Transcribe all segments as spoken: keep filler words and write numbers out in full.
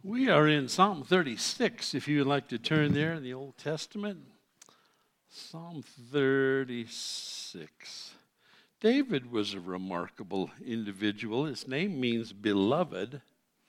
We are in Psalm thirty-six, if you would like to turn there in the Old Testament. Psalm thirty-six. David was a remarkable individual. His name means beloved.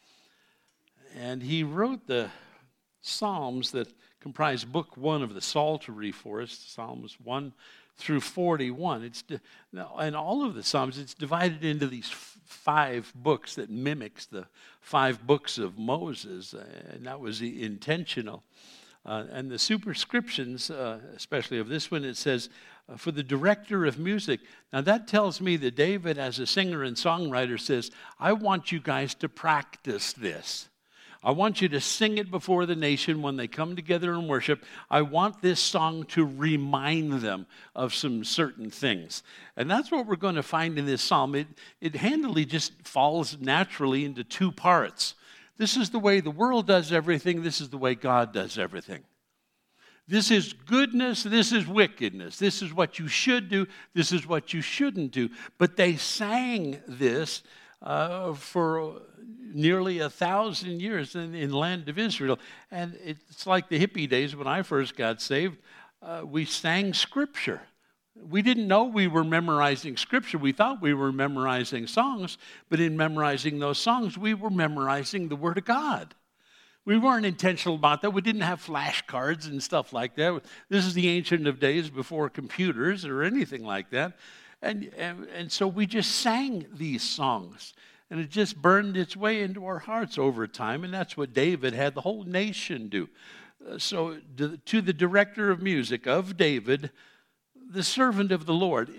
And he wrote the Psalms that comprise book one of the Psaltery for us, Psalms one through forty-one. It's di- and all of the Psalms, it's divided into these f- five books that mimics the five books of Moses, uh, and that was intentional. Uh, and the superscriptions, uh, especially of this one, it says, uh, for the director of music. Now that tells me that David, as a singer and songwriter, says, I want you guys to practice this. I want you to sing it before the nation when they come together and worship. I want this song to remind them of some certain things. And that's what we're going to find in this psalm. It, it handily just falls naturally into two parts. This is the way the world does everything. This is the way God does everything. This is goodness. This is wickedness. This is what you should do. This is what you shouldn't do. But they sang this uh, for nearly a thousand years in, in the land of Israel. And it's like the hippie days when I first got saved. Uh, we sang Scripture. We didn't know we were memorizing Scripture. We thought we were memorizing songs, but in memorizing those songs, we were memorizing the Word of God. We weren't intentional about that. We didn't have flashcards and stuff like that. This is the ancient of days before computers or anything like that. And, and, and so we just sang these songs. And it just burned its way into our hearts over time. And that's what David had the whole nation do. Uh, so to, to the director of music of David, the servant of the Lord.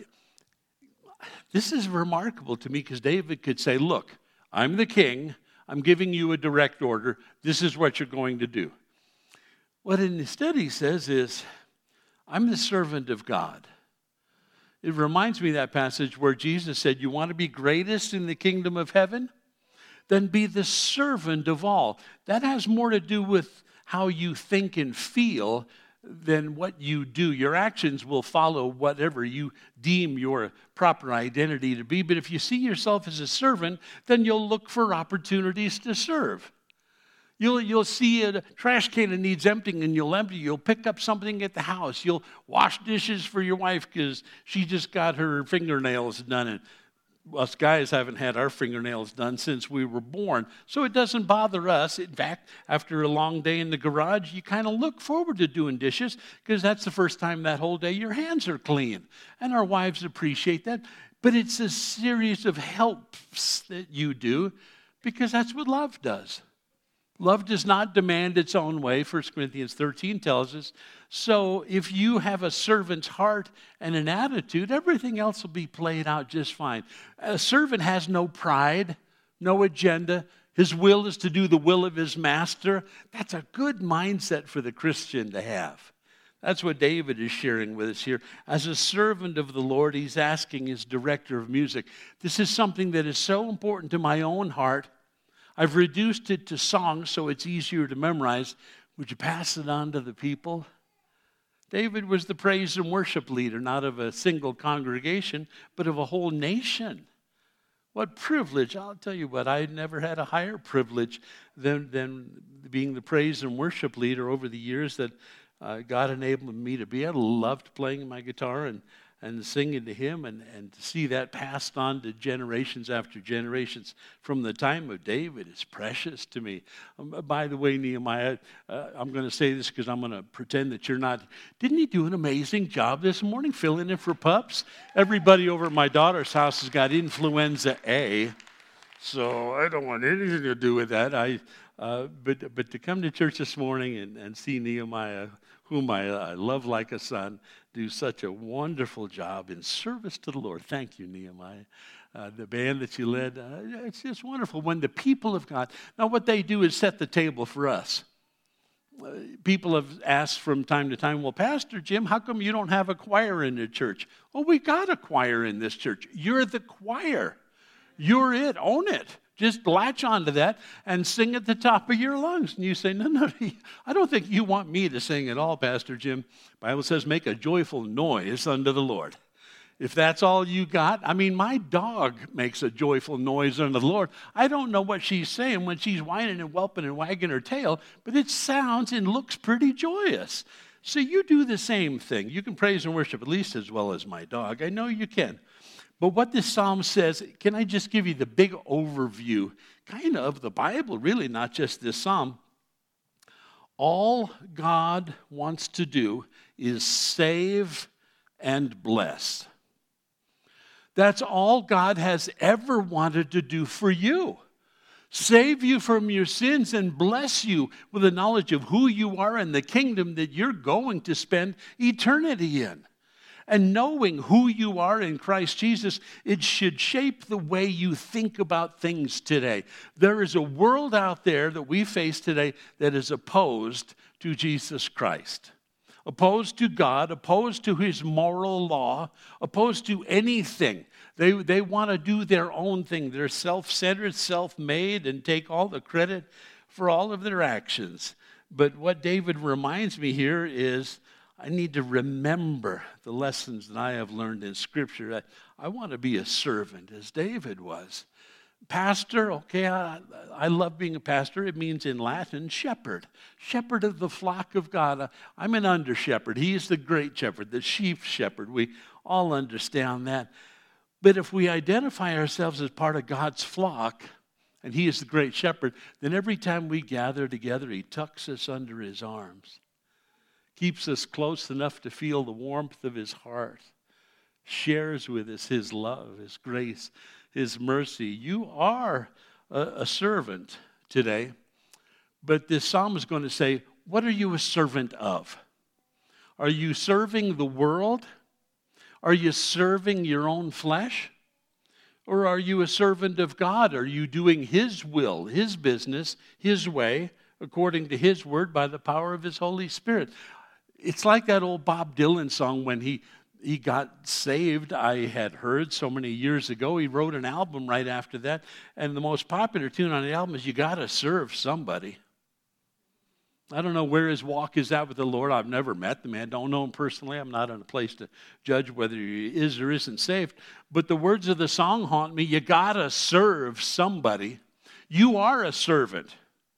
This is remarkable to me because David could say, look, I'm the king. I'm giving you a direct order. This is what you're going to do. What instead he says is, I'm the servant of God. It reminds me of that passage where Jesus said, you want to be greatest in the kingdom of heaven? Then be the servant of all. That has more to do with how you think and feel than what you do. Your actions will follow whatever you deem your proper identity to be. But if you see yourself as a servant, then you'll look for opportunities to serve. You'll, you'll see a trash can that needs emptying and you'll empty. You'll pick up something at the house. You'll wash dishes for your wife because she just got her fingernails done. And us guys haven't had our fingernails done since we were born. So it doesn't bother us. In fact, after a long day in the garage, you kind of look forward to doing dishes because that's the first time that whole day your hands are clean. And our wives appreciate that. But it's a series of helps that you do because that's what love does. Love does not demand its own way, First Corinthians thirteen tells us. So if you have a servant's heart and an attitude, everything else will be played out just fine. A servant has no pride, no agenda. His will is to do the will of his master. That's a good mindset for the Christian to have. That's what David is sharing with us here. As a servant of the Lord, he's asking his director of music, this is something that is so important to my own heart. I've reduced it to songs so it's easier to memorize. Would you pass it on to the people? David was the praise and worship leader, not of a single congregation, but of a whole nation. What privilege. I'll tell you what, I never had a higher privilege than, than being the praise and worship leader over the years that uh, God enabled me to be. I loved playing my guitar and and singing to him, and, and to see that passed on to generations after generations from the time of David is precious to me. Um, by the way, Nehemiah, uh, I'm going to say this because I'm going to pretend that you're not. Didn't he do an amazing job this morning filling in for pups? Everybody over at my daughter's house has got influenza A, so I don't want anything to do with that. I, uh, but, but to come to church this morning and, and see Nehemiah, whom I, I love like a son, do such a wonderful job in service to the Lord. Thank you, Nehemiah. Uh, the band that you led, uh, it's just wonderful when the people of God, now what they do is set the table for us. Uh, people have asked from time to time, well, Pastor Jim, how come you don't have a choir in the church? Well, we got a choir in this church. You're the choir. You're it. Own it. Just latch onto that and sing at the top of your lungs. And you say, no, no, I don't think you want me to sing at all, Pastor Jim. The Bible says, make a joyful noise unto the Lord. If that's all you got, I mean, my dog makes a joyful noise unto the Lord. I don't know what she's saying when she's whining and whelping and wagging her tail, but it sounds and looks pretty joyous. So you do the same thing. You can praise and worship at least as well as my dog. I know you can. But what this psalm says, can I just give you the big overview, kind of, of the Bible, really, not just this psalm. All God wants to do is save and bless. That's all God has ever wanted to do for you. Save you from your sins and bless you with the knowledge of who you are and the kingdom that you're going to spend eternity in. And knowing who you are in Christ Jesus, it should shape the way you think about things today. There is a world out there that we face today that is opposed to Jesus Christ. Opposed to God, opposed to his moral law, opposed to anything. They, they want to do their own thing. They're self-centered, self-made, and take all the credit for all of their actions. But what David reminds me here is I need to remember the lessons that I have learned in Scripture. I, I want to be a servant, as David was. Pastor, okay, I, I love being a pastor. It means in Latin, shepherd. Shepherd of the flock of God. I'm an under shepherd. He is the great shepherd, the chief shepherd. We all understand that. But if we identify ourselves as part of God's flock, and he is the great shepherd, then every time we gather together, he tucks us under his arms, keeps us close enough to feel the warmth of his heart, shares with us his love, his grace, his mercy. You are a, a servant today, but this psalm is going to say, what are you a servant of? Are you serving the world? Are you serving your own flesh? Or are you a servant of God? Are you doing his will, his business, his way, according to his word by the power of his Holy Spirit? It's like that old Bob Dylan song when he He got saved, I had heard so many years ago. He wrote an album right after that. And the most popular tune on the album is, you got to serve somebody. I don't know where his walk is at with the Lord. I've never met the man. Don't know him personally. I'm not in a place to judge whether he is or isn't saved. But the words of the song haunt me. You got to serve somebody. You are a servant.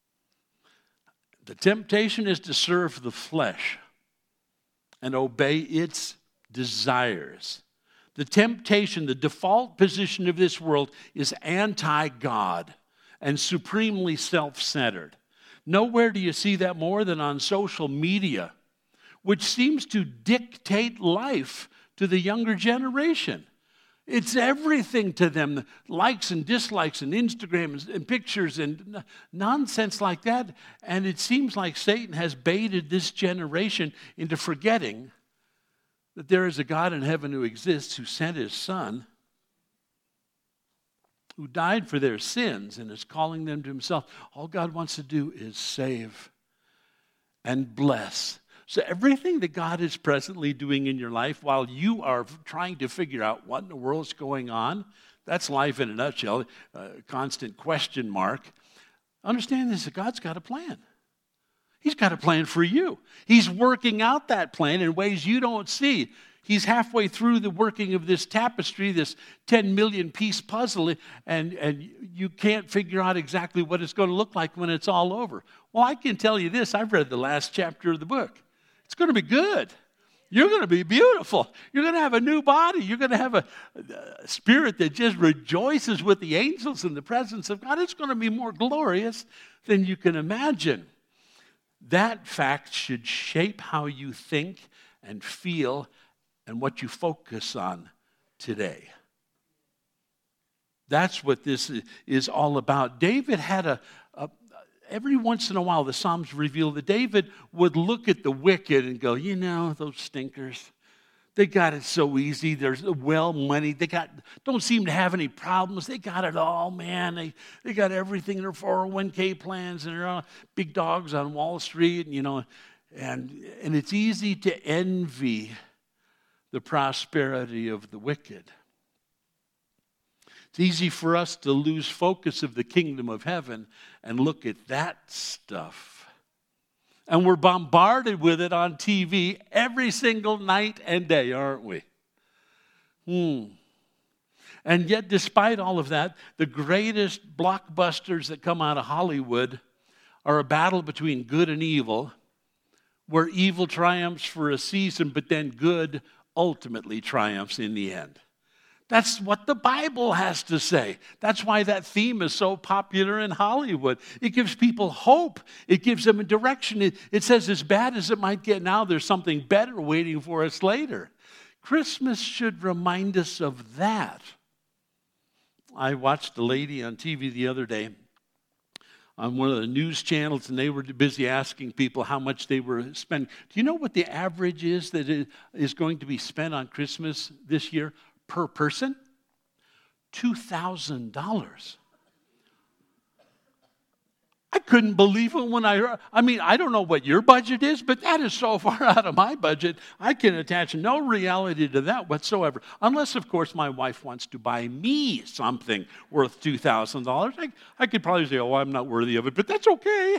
The temptation is to serve the flesh and obey its desires. The temptation, the default position of this world is anti-God and supremely self-centered. Nowhere do you see that more than on social media, which seems to dictate life to the younger generation. It's everything to them, likes and dislikes and Instagram and pictures and nonsense like that. And it seems like Satan has baited this generation into forgetting that there is a God in heaven who exists, who sent his Son, who died for their sins and is calling them to himself. All God wants to do is save and bless. So everything that God is presently doing in your life while you are trying to figure out what in the world is going on, that's life in a nutshell, a constant question mark. Understand this, that God's got a plan. He's got a plan for you. He's working out that plan in ways you don't see. He's halfway through the working of this tapestry, this ten million piece puzzle, and, and you can't figure out exactly what it's going to look like when it's all over. Well, I can tell you this. I've read the last chapter of the book. It's going to be good. You're going to be beautiful. You're going to have a new body. You're going to have a, a spirit that just rejoices with the angels in the presence of God. It's going to be more glorious than you can imagine. That fact should shape how you think and feel and what you focus on today. That's what this is all about. David had a, a, every once in a while the Psalms reveal that David would look at the wicked and go, you know, those stinkers. They got it so easy. They're well money. They got don't seem to have any problems. They got it all, man. They they got everything in their four oh one k plans, and they're uh, big dogs on Wall Street, and you know, and and it's easy to envy the prosperity of the wicked. It's easy for us to lose focus of the kingdom of heaven and look at that stuff. And we're bombarded with it on T V every single night and day, aren't we? Hmm. And yet, despite all of that, the greatest blockbusters that come out of Hollywood are a battle between good and evil, where evil triumphs for a season, but then good ultimately triumphs in the end. That's what the Bible has to say. That's why that theme is so popular in Hollywood. It gives people hope. It gives them a direction. It, it says, as bad as it might get now, there's something better waiting for us later. Christmas should remind us of that. I watched a lady on T V the other day on one of the news channels, and they were busy asking people how much they were spending. Do you know what the average is that is going to be spent on Christmas this year per person? two thousand dollars. I couldn't believe it when I heard. I mean, I don't know what your budget is, but that is so far out of my budget. I can attach no reality to that whatsoever. Unless, of course, my wife wants to buy me something worth two thousand dollars. I, I could probably say, oh, I'm not worthy of it, but that's okay.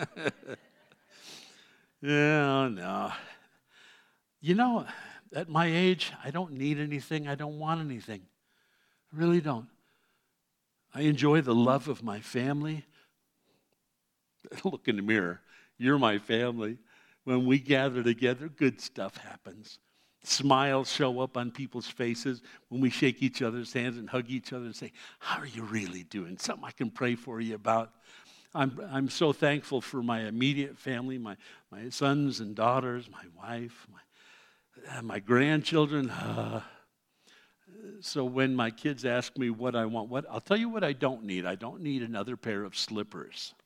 Yeah, no. You know, at my age, I don't need anything. I don't want anything. I really don't. I enjoy the love of my family. Look in the mirror. You're my family. When we gather together, good stuff happens. Smiles show up on people's faces when we shake each other's hands and hug each other and say, how are you really doing? Something I can pray for you about. I'm, I'm so thankful for my immediate family, my, my sons and daughters, my wife, my, uh, my grandchildren. Uh, so when my kids ask me what I want, what I'll tell you what I don't need. I don't need another pair of slippers.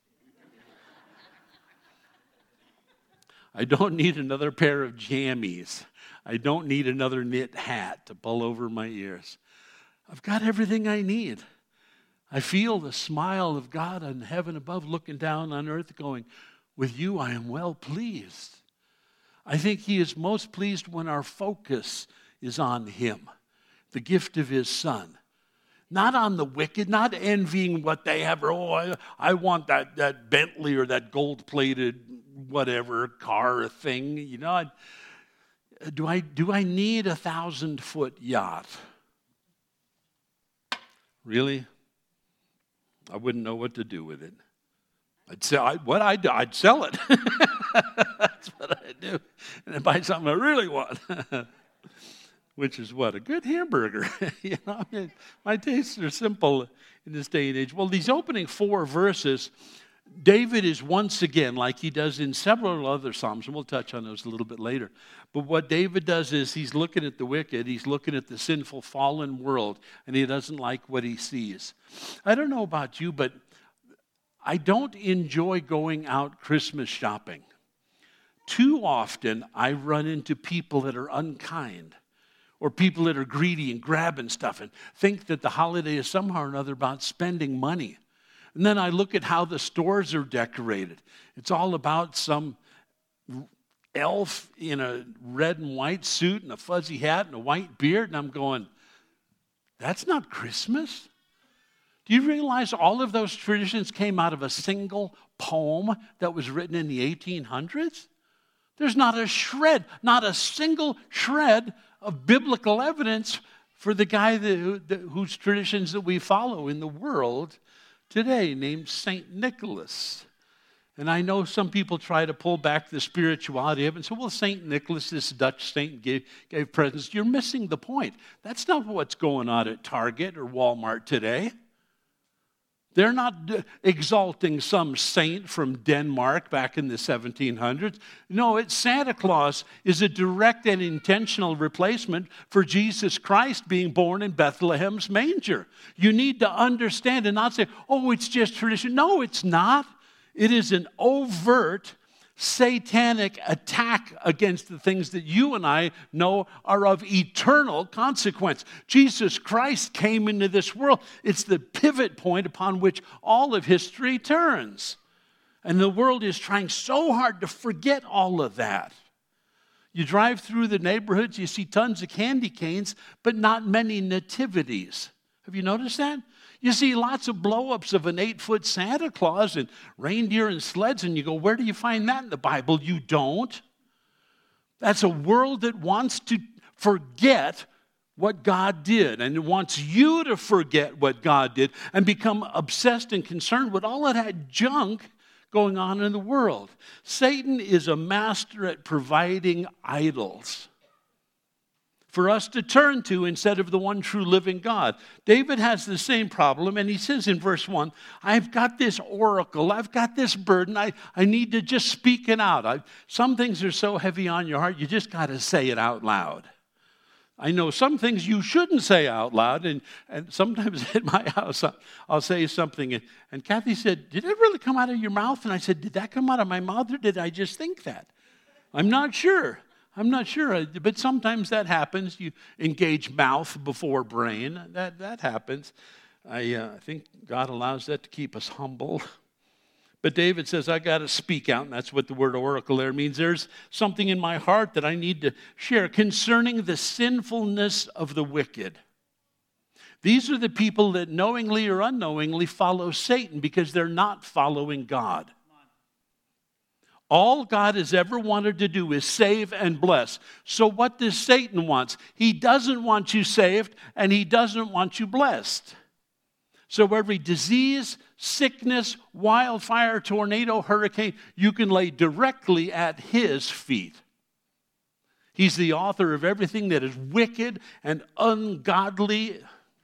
I don't need another pair of jammies. I don't need another knit hat to pull over my ears. I've got everything I need. I feel the smile of God in heaven above looking down on earth going, with you I am well pleased. I think he is most pleased when our focus is on him, the gift of his son. Not on the wicked, not envying what they have. Or, oh, I, I want that, that Bentley or that gold-plated whatever car thing. You know, I, do I do I need a thousand-foot yacht? Really? I wouldn't know what to do with it. I'd sell I, what I do. I'd sell it. That's what I do, and then buy something I really want. Which is what? A good hamburger. You know, I mean, my tastes are simple in this day and age. Well, these opening four verses, David is once again, like he does in several other Psalms, and we'll touch on those a little bit later. But what David does is he's looking at the wicked, he's looking at the sinful, fallen world, and he doesn't like what he sees. I don't know about you, but I don't enjoy going out Christmas shopping. Too often, I run into people that are unkind, or people that are greedy and grabbing stuff and think that the holiday is somehow or another about spending money. And then I look at how the stores are decorated. It's all about some elf in a red and white suit and a fuzzy hat and a white beard. And I'm going, that's not Christmas. Do you realize all of those traditions came out of a single poem that was written in the eighteen hundreds? There's not a shred, not a single shred of biblical evidence for the guy that, that, whose traditions that we follow in the world today, named Saint Nicholas. And I know some people try to pull back the spirituality of it and say, well, Saint Nicholas, this Dutch saint, gave, gave presents. You're missing the point. That's not what's going on at Target or Walmart today. They're not exalting some saint from Denmark back in the seventeen hundreds. No, it's Santa Claus is a direct and intentional replacement for Jesus Christ being born in Bethlehem's manger. You need to understand and not say, oh, it's just tradition. No, it's not. It is an overt satanic attack against the things that you and I know are of eternal consequence. Jesus Christ came into this world. It's the pivot point upon which all of history turns. And the world is trying so hard to forget all of that. You drive through the neighborhoods, you see tons of candy canes, but not many nativities. Have you noticed that? You see lots of blow-ups of an eight-foot Santa Claus and reindeer and sleds, and you go, where do you find that in the Bible? You don't. That's a world that wants to forget what God did, and it wants you to forget what God did and become obsessed and concerned with all of that junk going on in the world. Satan is a master at providing idols for us to turn to instead of the one true living God. David has the same problem, and he says in verse one, I've got this oracle, I've got this burden, I, I need to just speak it out. I, some things are so heavy on your heart, you just got to say it out loud. I know some things you shouldn't say out loud, and, and sometimes at my house I'll, I'll say something, and, and Kathy said, did it really come out of your mouth? And I said, did that come out of my mouth, or did I just think that? I'm not sure. I'm not sure, but sometimes that happens. You engage mouth before brain. That, that happens. I uh, think God allows that to keep us humble. But David says, I got to speak out, and that's what the word oracle there means. There's something in my heart that I need to share concerning the sinfulness of the wicked. These are the people that knowingly or unknowingly follow Satan because they're not following God. All God has ever wanted to do is save and bless. So what does Satan want? He doesn't want you saved, and he doesn't want you blessed. So every disease, sickness, wildfire, tornado, hurricane, you can lay directly at his feet. He's the author of everything that is wicked and ungodly.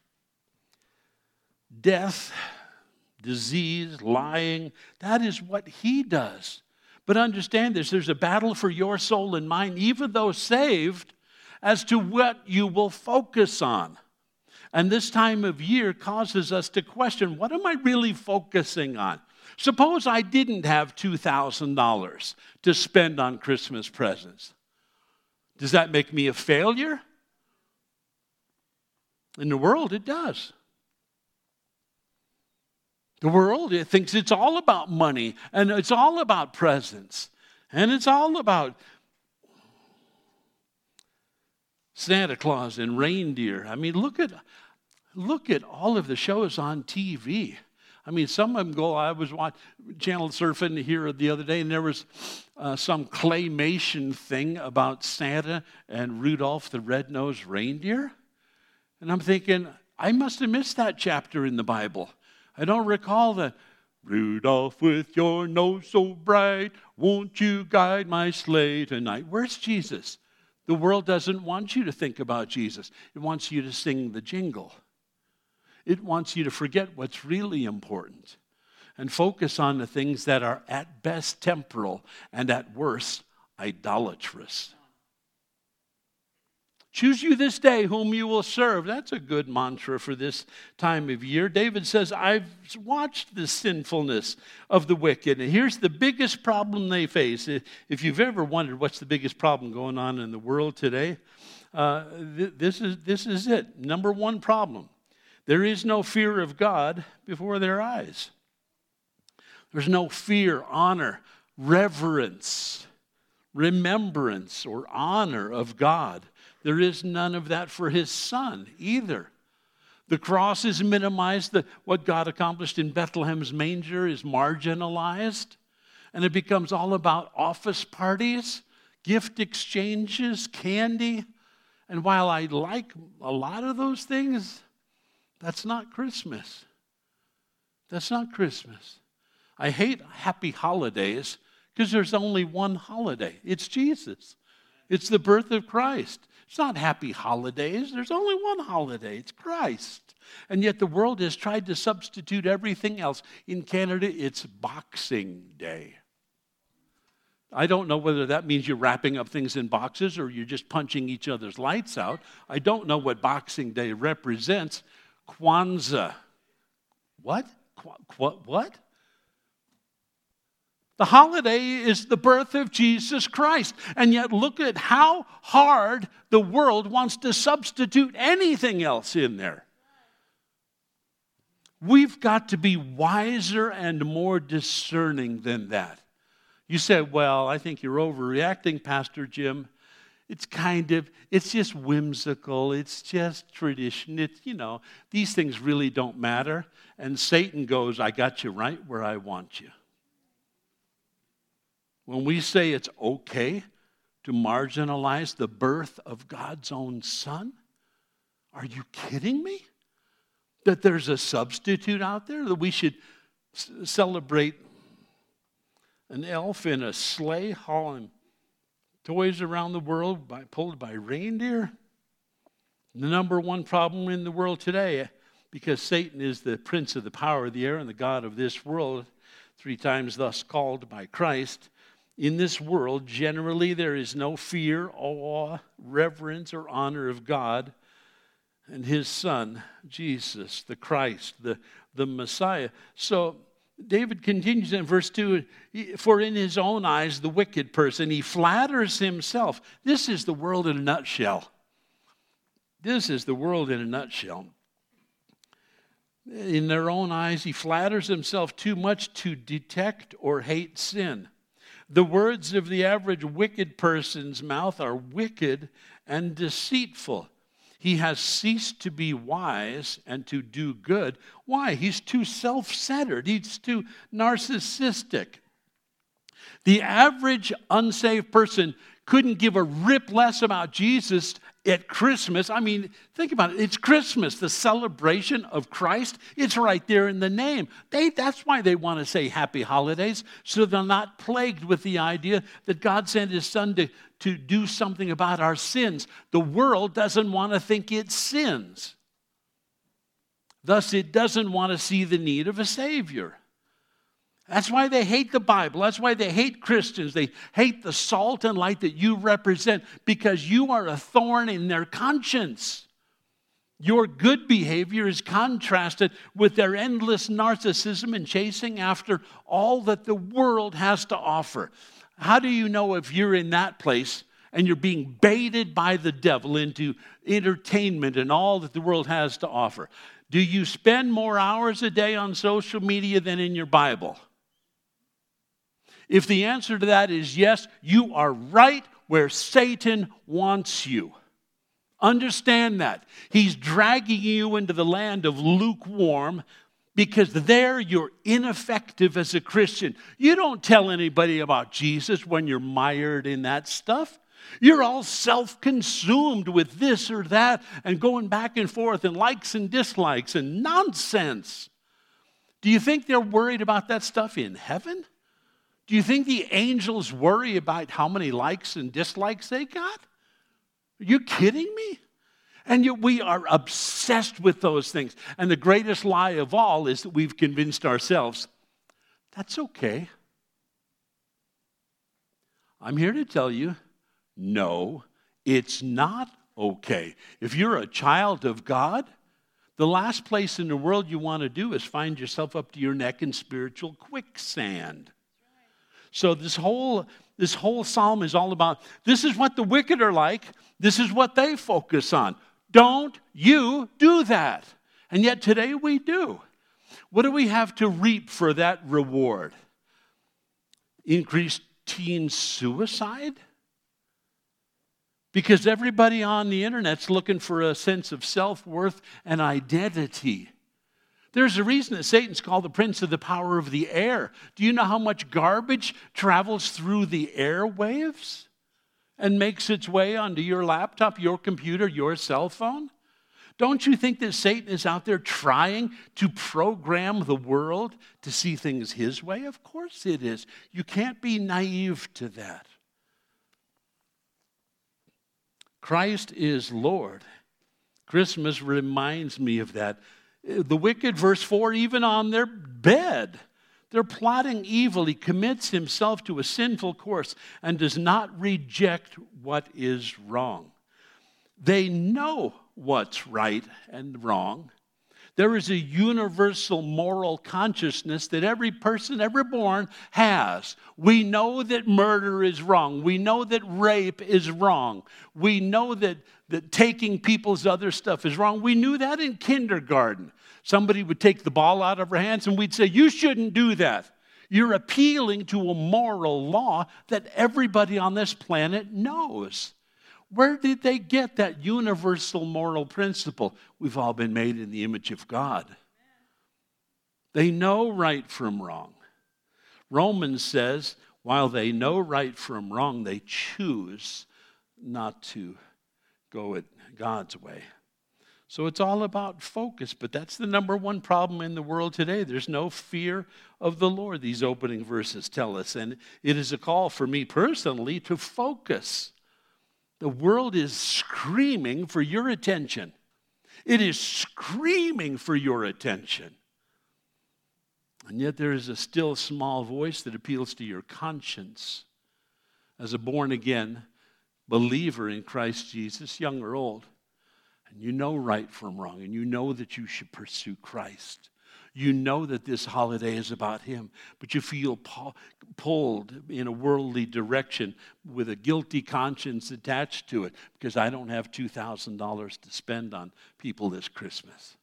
Death, disease, lying, that is what he does. But understand this, there's a battle for your soul and mine, even though saved, as to what you will focus on. And this time of year causes us to question, what am I really focusing on? Suppose I didn't have two thousand dollars to spend on Christmas presents. Does that make me a failure? In the world, it does. The world, it thinks it's all about money, and it's all about presents, and it's all about Santa Claus and reindeer. I mean, look at look at all of the shows on T V. I mean, some of them go, I was watching channel surfing here the other day, and there was uh, some claymation thing about Santa and Rudolph the Red-Nosed Reindeer. And I'm thinking, I must have missed that chapter in the Bible. I don't recall the, Rudolph with your nose so bright, won't you guide my sleigh tonight? Where's Jesus? The world doesn't want you to think about Jesus. It wants you to sing the jingle. It wants you to forget what's really important and focus on the things that are at best temporal and at worst idolatrous. Choose you this day whom you will serve. That's a good mantra for this time of year. David says, I've watched the sinfulness of the wicked. And here's the biggest problem they face. If you've ever wondered what's the biggest problem going on in the world today, uh, th- this is, this is it. Number one problem. There is no fear of God before their eyes. There's no fear, honor, reverence, remembrance, or honor of God. There is none of that for his son either. The cross is minimized. The, what God accomplished in Bethlehem's manger is marginalized. And it becomes all about office parties, gift exchanges, candy. And while I like a lot of those things, that's not Christmas. That's not Christmas. I hate happy holidays because there's only one holiday. It's Jesus. It's the birth of Christ. It's not happy holidays. There's only one holiday. It's Christ. And yet the world has tried to substitute everything else. In Canada, it's Boxing Day. I don't know whether that means you're wrapping up things in boxes or you're just punching each other's lights out. I don't know what Boxing Day represents. Kwanzaa. What? Qu- what? The holiday is the birth of Jesus Christ. And yet look at how hard the world wants to substitute anything else in there. We've got to be wiser and more discerning than that. You say, well, I think you're overreacting, Pastor Jim. It's kind of, it's just whimsical. It's just tradition. It's, you know, these things really don't matter. And Satan goes, I got you right where I want you. When we say it's okay to marginalize the birth of God's own son, Are you kidding me? That there's a substitute out there, that we should c- celebrate an elf in a sleigh hauling toys around the world by, pulled by reindeer? The number one problem in the world today, because Satan is the prince of the power of the air and the god of this world, three times thus called by Christ. In this world, generally, there is no fear, awe, reverence, or honor of God and his Son, Jesus, the Christ, the, the Messiah. So David continues in verse two, for in his own eyes, the wicked person, he flatters himself. This is the world in a nutshell. This is the world in a nutshell. In their own eyes, he flatters himself too much to detect or hate sin. The words of the average wicked person's mouth are wicked and deceitful. He has ceased to be wise and to do good. Why? He's too self-centered. He's too narcissistic. The average unsaved person couldn't give a rip less about Jesus at Christmas. I mean, think about it. It's Christmas, the celebration of Christ. It's right there in the name. They, that's why they want to say happy holidays, so they're not plagued with the idea that God sent his son to, to do something about our sins. The world doesn't want to think it sins. Thus, it doesn't want to see the need of a Savior. That's why they hate the Bible. That's why they hate Christians. They hate the salt and light that you represent, because you are a thorn in their conscience. Your good behavior is contrasted with their endless narcissism and chasing after all that the world has to offer. How do you know if you're in that place and you're being baited by the devil into entertainment and all that the world has to offer? Do you spend more hours a day on social media than in your Bible? If the answer to that is yes, you are right where Satan wants you. Understand that. He's dragging you into the land of lukewarm, because there you're ineffective as a Christian. You don't tell anybody about Jesus when you're mired in that stuff. You're all self-consumed with this or that and going back and forth and likes and dislikes and nonsense. Do you think they're worried about that stuff in heaven? Do you think the angels worry about how many likes and dislikes they got? Are you kidding me? And yet we are obsessed with those things. And the greatest lie of all is that we've convinced ourselves, that's okay. I'm here to tell you, no, it's not okay. If you're a child of God, the last place in the world you want to do is find yourself up to your neck in spiritual quicksand. So this whole, this whole psalm is all about, this is what the wicked are like. This is what they focus on. Don't you do that. And yet today we do. What do we have to reap for that reward? Increased teen suicide? Because everybody on the internet's looking for a sense of self-worth and identity. There's a reason that Satan's called the prince of the power of the air. Do you know how much garbage travels through the airwaves and makes its way onto your laptop, your computer, your cell phone? Don't you think that Satan is out there trying to program the world to see things his way? Of course it is. You can't be naive to that. Christ is Lord. Christmas reminds me of that. The wicked, verse four, even on their bed, they're plotting evil. He commits himself to a sinful course and does not reject what is wrong. They know what's right and wrong. There is a universal moral consciousness that every person ever born has. We know that murder is wrong. We know that rape is wrong. We know that, that taking people's other stuff is wrong. We knew that in kindergarten. Somebody would take the ball out of our hands and we'd say, you shouldn't do that. You're appealing to a moral law that everybody on this planet knows. Where did they get that universal moral principle? We've all been made in the image of God. They know right from wrong. Romans says, while they know right from wrong, they choose not to go it God's way. So it's all about focus, but that's the number one problem in the world today. There's no fear of the Lord, these opening verses tell us. And it is a call for me personally to focus. The world is screaming for your attention. It is screaming for your attention. And yet there is a still small voice that appeals to your conscience. As a born-again believer in Christ Jesus, young or old, and you know right from wrong, and you know that you should pursue Christ. You know that this holiday is about Him, but you feel pulled in a worldly direction with a guilty conscience attached to it because I don't have two thousand dollars to spend on people this Christmas.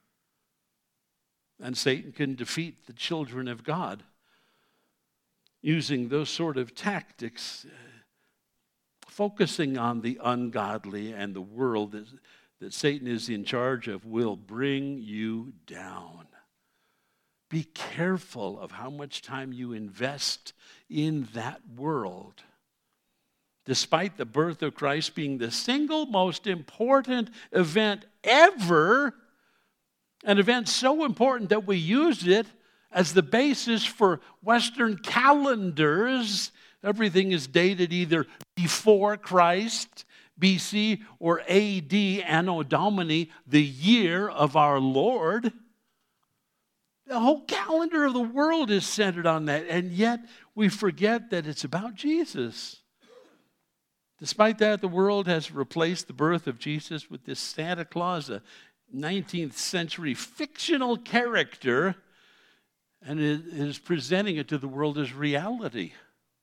And Satan can defeat the children of God using those sort of tactics, focusing on the ungodly and the world that, that Satan is in charge of will bring you down. Be careful of how much time you invest in that world. Despite the birth of Christ being the single most important event ever, an event so important that we used it as the basis for Western calendars. Everything is dated either before Christ, B C, or A D, Anno Domini, the year of our Lord. The whole calendar of the world is centered on that, and yet we forget that it's about Jesus. Despite that, the world has replaced the birth of Jesus with this Santa Claus, a nineteenth century fictional character, and it is presenting it to the world as reality.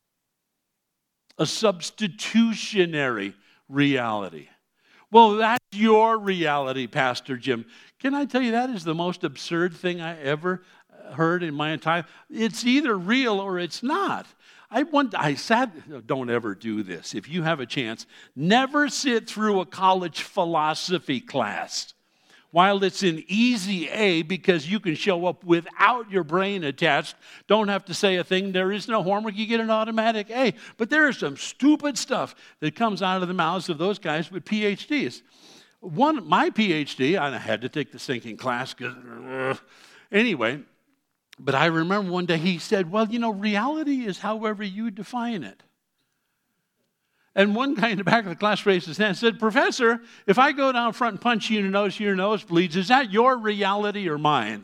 A substitutionary reality. Well, that's your reality, Pastor Jim. Can I tell you, that is the most absurd thing I ever heard in my entire life. It's either real or it's not. I want, I sat, don't ever do this. If you have a chance, never sit through a college philosophy class while it's an easy A, because you can show up without your brain attached, don't have to say a thing, there is no homework, you get an automatic A. But there is some stupid stuff that comes out of the mouths of those guys with P H Ds. One, my P H D, I had to take the sinking class, because, uh, anyway, but I remember one day he said, well, you know, reality is however you define it. And one guy in the back of the class raised his hand and said, Professor, if I go down front and punch you in the nose, your nose bleeds, is that your reality or mine?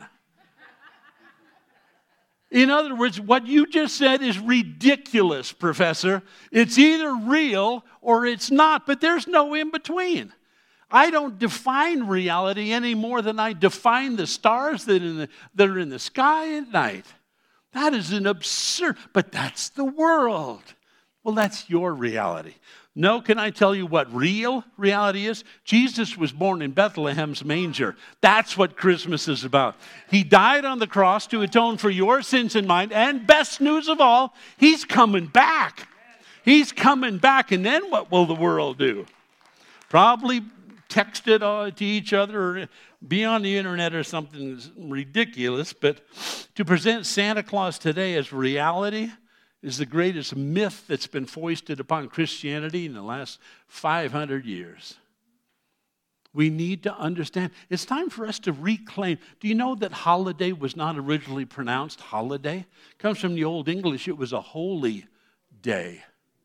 In other words, what you just said is ridiculous, Professor. It's either real or it's not, but there's no in between. I don't define reality any more than I define the stars that, in the, that are in the sky at night. That is an absurd, but that's the world. Well, that's your reality. No, can I tell you what real reality is? Jesus was born in Bethlehem's manger. That's what Christmas is about. He died on the cross to atone for your sins and mine. And best news of all, He's coming back. He's coming back. And then what will the world do? Probably text it uh, to each other or be on the internet or something ridiculous. But to present Santa Claus today as reality is the greatest myth that's been foisted upon Christianity in the last five hundred years. We need to understand. It's time for us to reclaim. Do you know that holiday was not originally pronounced holiday? It comes from the Old English. It was a holy day.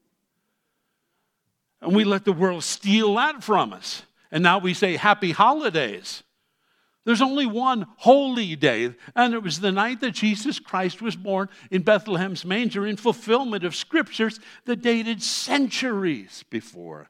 And we let the world steal that from us. And now we say happy holidays. There's only one holy day, and it was the night that Jesus Christ was born in Bethlehem's manger in fulfillment of scriptures that dated centuries before.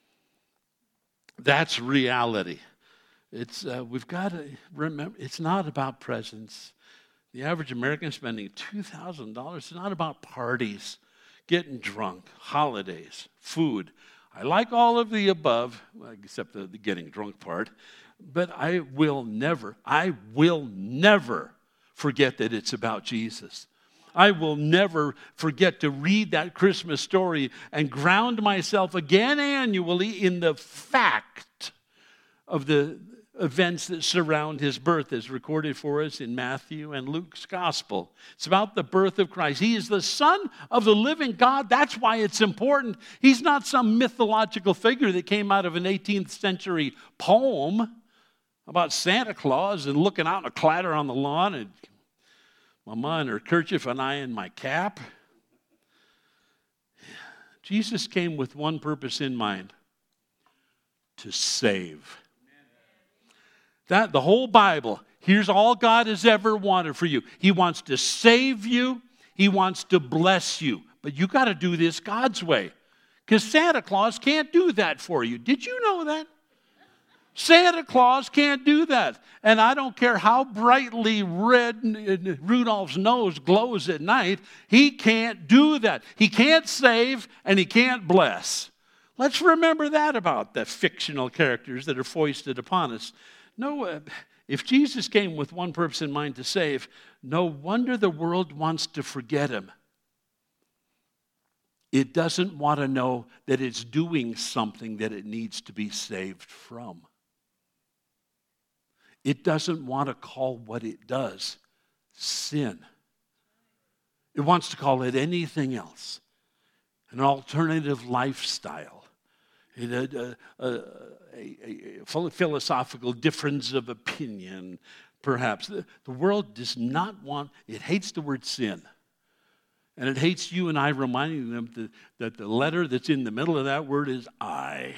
That's reality. It's uh, we've got to remember, it's not about presents. The average American spending two thousand dollars. It's not about parties, getting drunk, holidays, food. I like all of the above, except the, the getting drunk part. But I will never, I will never forget that it's about Jesus. I will never forget to read that Christmas story and ground myself again annually in the fact of the events that surround His birth as recorded for us in Matthew and Luke's gospel. It's about the birth of Christ. He is the Son of the living God. That's why it's important. He's not some mythological figure that came out of an eighteenth century poem. about Santa Claus and looking out in a clatter on the lawn and Mama in her kerchief and I in my cap. Jesus came with one purpose in mind: to save. That the whole Bible, here's all God has ever wanted for you. He wants to save you. He wants to bless you. But you got to do this God's way, because Santa Claus can't do that for you. Did you know that? Santa Claus can't do that. And I don't care how brightly red Rudolph's nose glows at night, he can't do that. He can't save and he can't bless. Let's remember that about the fictional characters that are foisted upon us. No, uh, if Jesus came with one purpose in mind, to save, no wonder the world wants to forget him. It doesn't want to know that it's doing something that it needs to be saved from. It doesn't want to call what it does sin. It wants to call it anything else, an alternative lifestyle, a, a, a, a, a philosophical difference of opinion, perhaps. The, the world does not want, it hates the word sin. And it hates you and I reminding them that, that the letter that's in the middle of that word is I.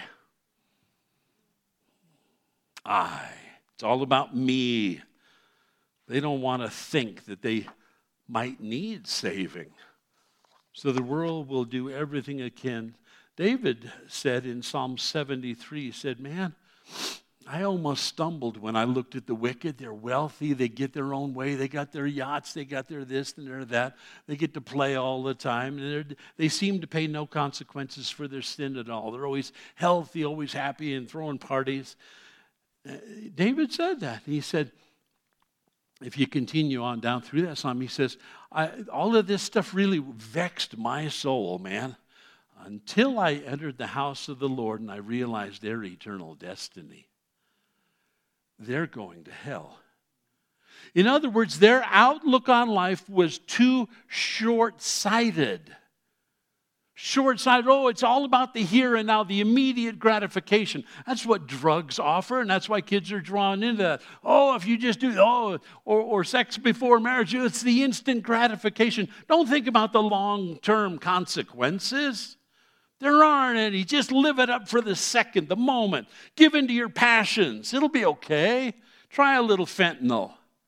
I. It's all about me. They don't want to think that they might need saving. So the world will do everything it can. David said in Psalm seventy-three, he said, man, I almost stumbled when I looked at the wicked. They're wealthy. They get their own way. They got their yachts. They got their this and their that. They get to play all the time. And they seem to pay no consequences for their sin at all. They're always healthy, always happy, and throwing parties. Uh, David said that. He said, if you continue on down through that psalm, he says, I, all of this stuff really vexed my soul, man, until I entered the house of the Lord and I realized their eternal destiny. They're going to hell. In other words, their outlook on life was too short-sighted. Short-sighted, oh, it's all about the here and now, the immediate gratification. That's what drugs offer, and that's why kids are drawn into that. Oh, if you just do, oh, or, or sex before marriage, it's the instant gratification. Don't think about the long-term consequences. There aren't any. Just live it up for the second, the moment. Give in to your passions. It'll be okay. Try a little fentanyl.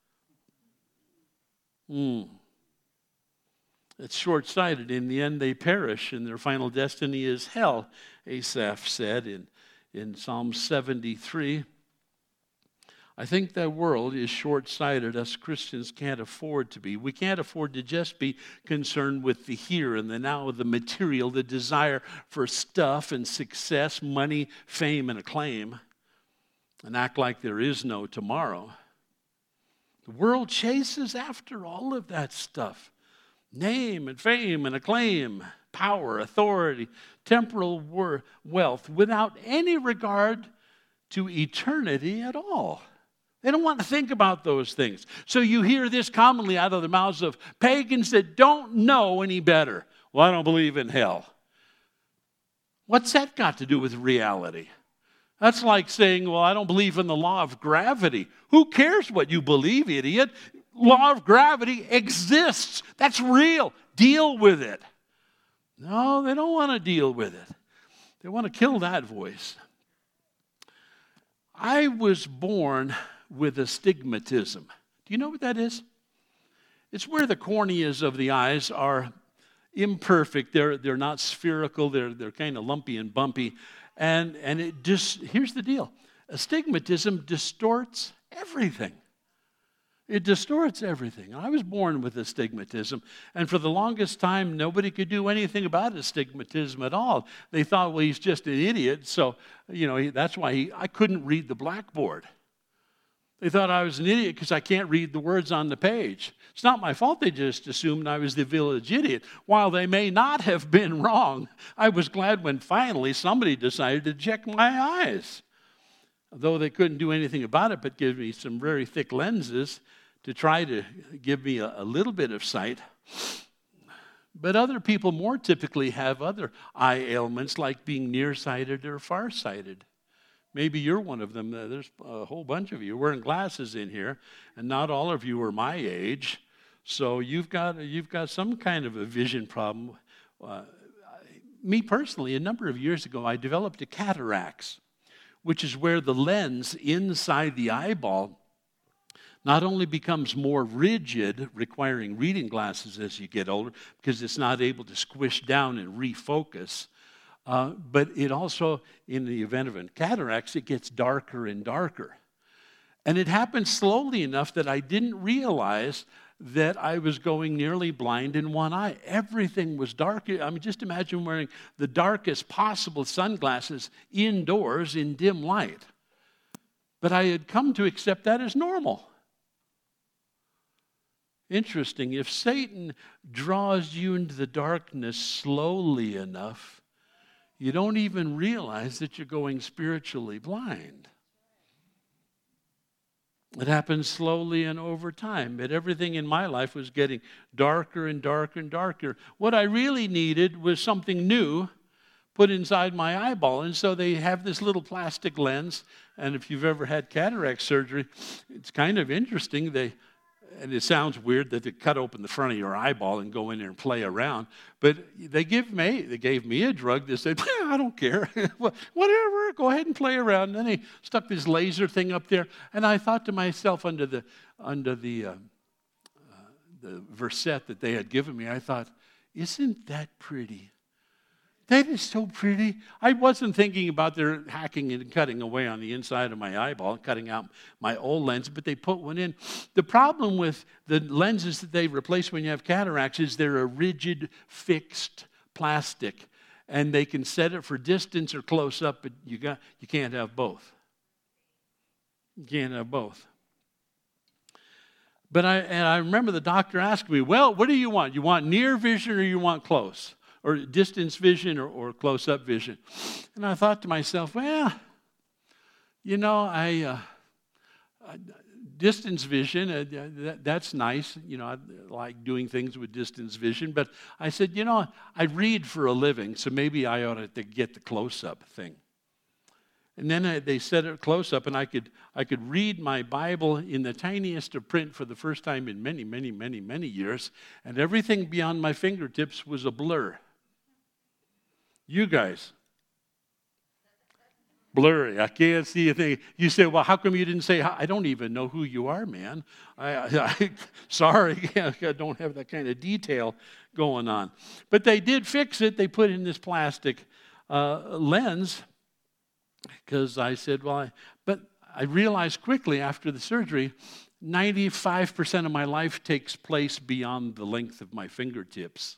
Hmm. It's short-sighted. In the end, they perish, and their final destiny is hell, Asaph said in, in Psalm seventy-three. I think that world is short-sighted. Us Christians can't afford to be. We can't afford to just be concerned with the here and the now, the material, the desire for stuff and success, money, fame, and acclaim, and act like there is no tomorrow. The world chases after all of that stuff. Name and fame and acclaim, power, authority, temporal wor- wealth, without any regard to eternity at all. They don't want to think about those things. So you hear this commonly out of the mouths of pagans that don't know any better. Well, I don't believe in hell. What's that got to do with reality? That's like saying, well, I don't believe in the law of gravity. Who cares what you believe, idiot? Law of gravity exists. That's real. Deal with it. No, they don't want to deal with it. They want to kill that voice. I was born with astigmatism. Do you know what that is? It's where the corneas of the eyes are imperfect. They're, they're not spherical. They're, they're kind of lumpy and bumpy. And, and it just, here's the deal. Astigmatism distorts everything. It distorts everything. I was born with astigmatism, and for the longest time, nobody could do anything about astigmatism at all. They thought, well, he's just an idiot, so, you know, that's why he, I couldn't read the blackboard. They thought I was an idiot because I can't read the words on the page. It's not my fault. They just assumed I was the village idiot. While they may not have been wrong, I was glad when finally somebody decided to check my eyes. Though they couldn't do anything about it but give me some very thick lenses to try to give me a, a little bit of sight. But other people more typically have other eye ailments like being nearsighted or farsighted. Maybe you're one of them. There's a whole bunch of you wearing glasses in here, and not all of you are my age. So you've got you've got some kind of a vision problem. Uh, me personally, a number of years ago, I developed a cataracts, which is where the lens inside the eyeball not only becomes more rigid, requiring reading glasses as you get older, because it's not able to squish down and refocus, uh, but it also, in the event of a cataracts, it gets darker and darker. And it happened slowly enough that I didn't realize that I was going nearly blind in one eye. Everything was dark. I mean, just imagine wearing the darkest possible sunglasses indoors in dim light. But I had come to accept that as normal. Interesting. If Satan draws you into the darkness slowly enough, you don't even realize that you're going spiritually blind. It happens slowly and over time, but everything in my life was getting darker and darker and darker. What I really needed was something new put inside my eyeball, and so they have this little plastic lens, and if you've ever had cataract surgery, it's kind of interesting. They And it sounds weird that they cut open the front of your eyeball and go in there and play around. But they give me, they gave me a drug that said, I don't care. Whatever, go ahead and play around. And then they stuck this laser thing up there. And I thought to myself under the under the, uh, uh, the versette that they had given me, I thought, isn't that pretty? That is so pretty. I wasn't thinking about their hacking and cutting away on the inside of my eyeball, cutting out my old lens, but they put one in. The problem with the lenses that they replace when you have cataracts is they're a rigid, fixed plastic, and they can set it for distance or close up, but you got you can't have both. You can't have both. But I and I remember the doctor asked me, well, what do you want? You want near vision or you want close? Or distance vision or, or close-up vision. And I thought to myself, well, you know, I, uh, I distance vision, uh, that, that's nice. You know, I like doing things with distance vision. But I said, you know, I read for a living, so maybe I ought to get the close-up thing. And then I, they set it close-up, and I could I could read my Bible in the tiniest of print for the first time in many, many, many, many years, and everything beyond my fingertips was a blur. You guys, blurry. I can't see a thing. You say, well, how come you didn't say, I don't even know who you are, man. I, I, sorry, I don't have that kind of detail going on. But they did fix it. They put in this plastic uh, lens because I said, well, I, but I realized quickly after the surgery, ninety-five percent of my life takes place beyond the length of my fingertips.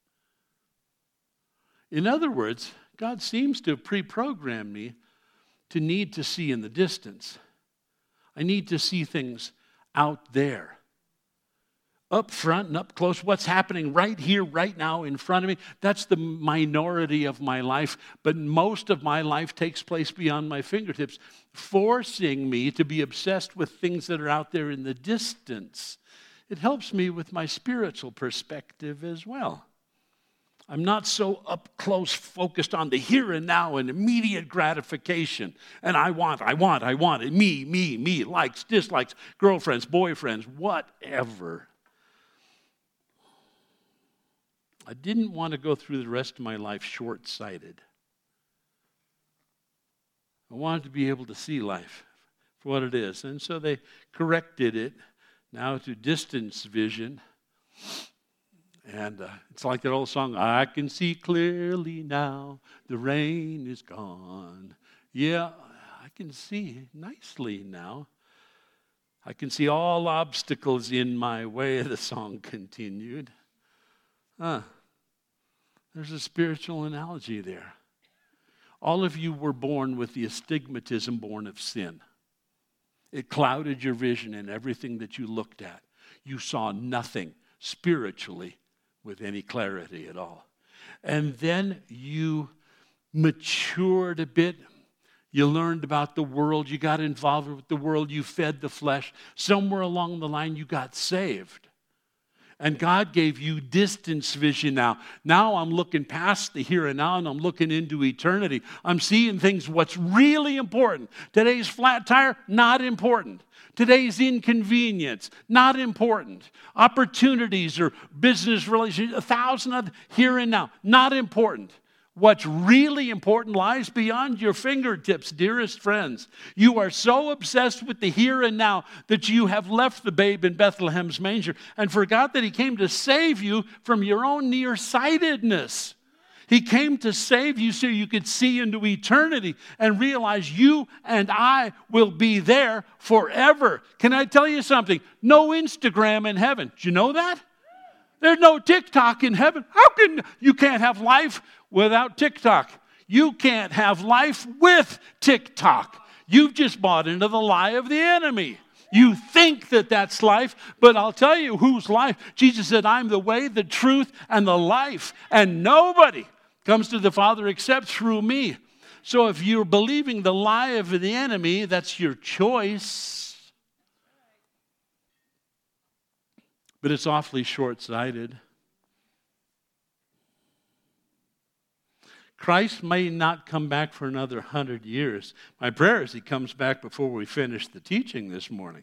In other words, God seems to have pre-programmed me to need to see in the distance. I need to see things out there. Up front and up close, what's happening right here, right now in front of me, that's the minority of my life, but most of my life takes place beyond my fingertips, forcing me to be obsessed with things that are out there in the distance. It helps me with my spiritual perspective as well. I'm not so up close focused on the here and now and immediate gratification. And I want, I want, I want it. Me, me, me, likes, dislikes, girlfriends, boyfriends, whatever. I didn't want to go through the rest of my life short-sighted. I wanted to be able to see life for what it is. And so they corrected it now to distance vision. And uh, it's like that old song, I can see clearly now, the rain is gone. Yeah, I can see nicely now. I can see all obstacles in my way, the song continued. Huh. There's a spiritual analogy there. All of you were born with the astigmatism born of sin. It clouded your vision and everything that you looked at. You saw nothing spiritually with any clarity at all. And then you matured a bit. You learned about the world. You got involved with the world. You fed the flesh. Somewhere along the line, you got saved. And God gave you distance vision now. Now I'm looking past the here and now, and I'm looking into eternity. I'm seeing things, what's really important. Today's flat tire, not important. Today's inconvenience, not important. Opportunities or business relations, a thousand of here and now, not important. What's really important lies beyond your fingertips, dearest friends. You are so obsessed with the here and now that you have left the babe in Bethlehem's manger and forgot that he came to save you from your own nearsightedness. He came to save you so you could see into eternity and realize you and I will be there forever. Can I tell you something? No Instagram in heaven. Did you know that? There's no TikTok in heaven. How can you can't have life without TikTok? You can't have life with TikTok. You've just bought into the lie of the enemy. You think that that's life, but I'll tell you whose life. Jesus said, I'm the way, the truth, and the life. And nobody comes to the Father except through me. So if you're believing the lie of the enemy, that's your choice. But it's awfully short-sighted. Christ may not come back for another hundred years. My prayer is he comes back before we finish the teaching this morning.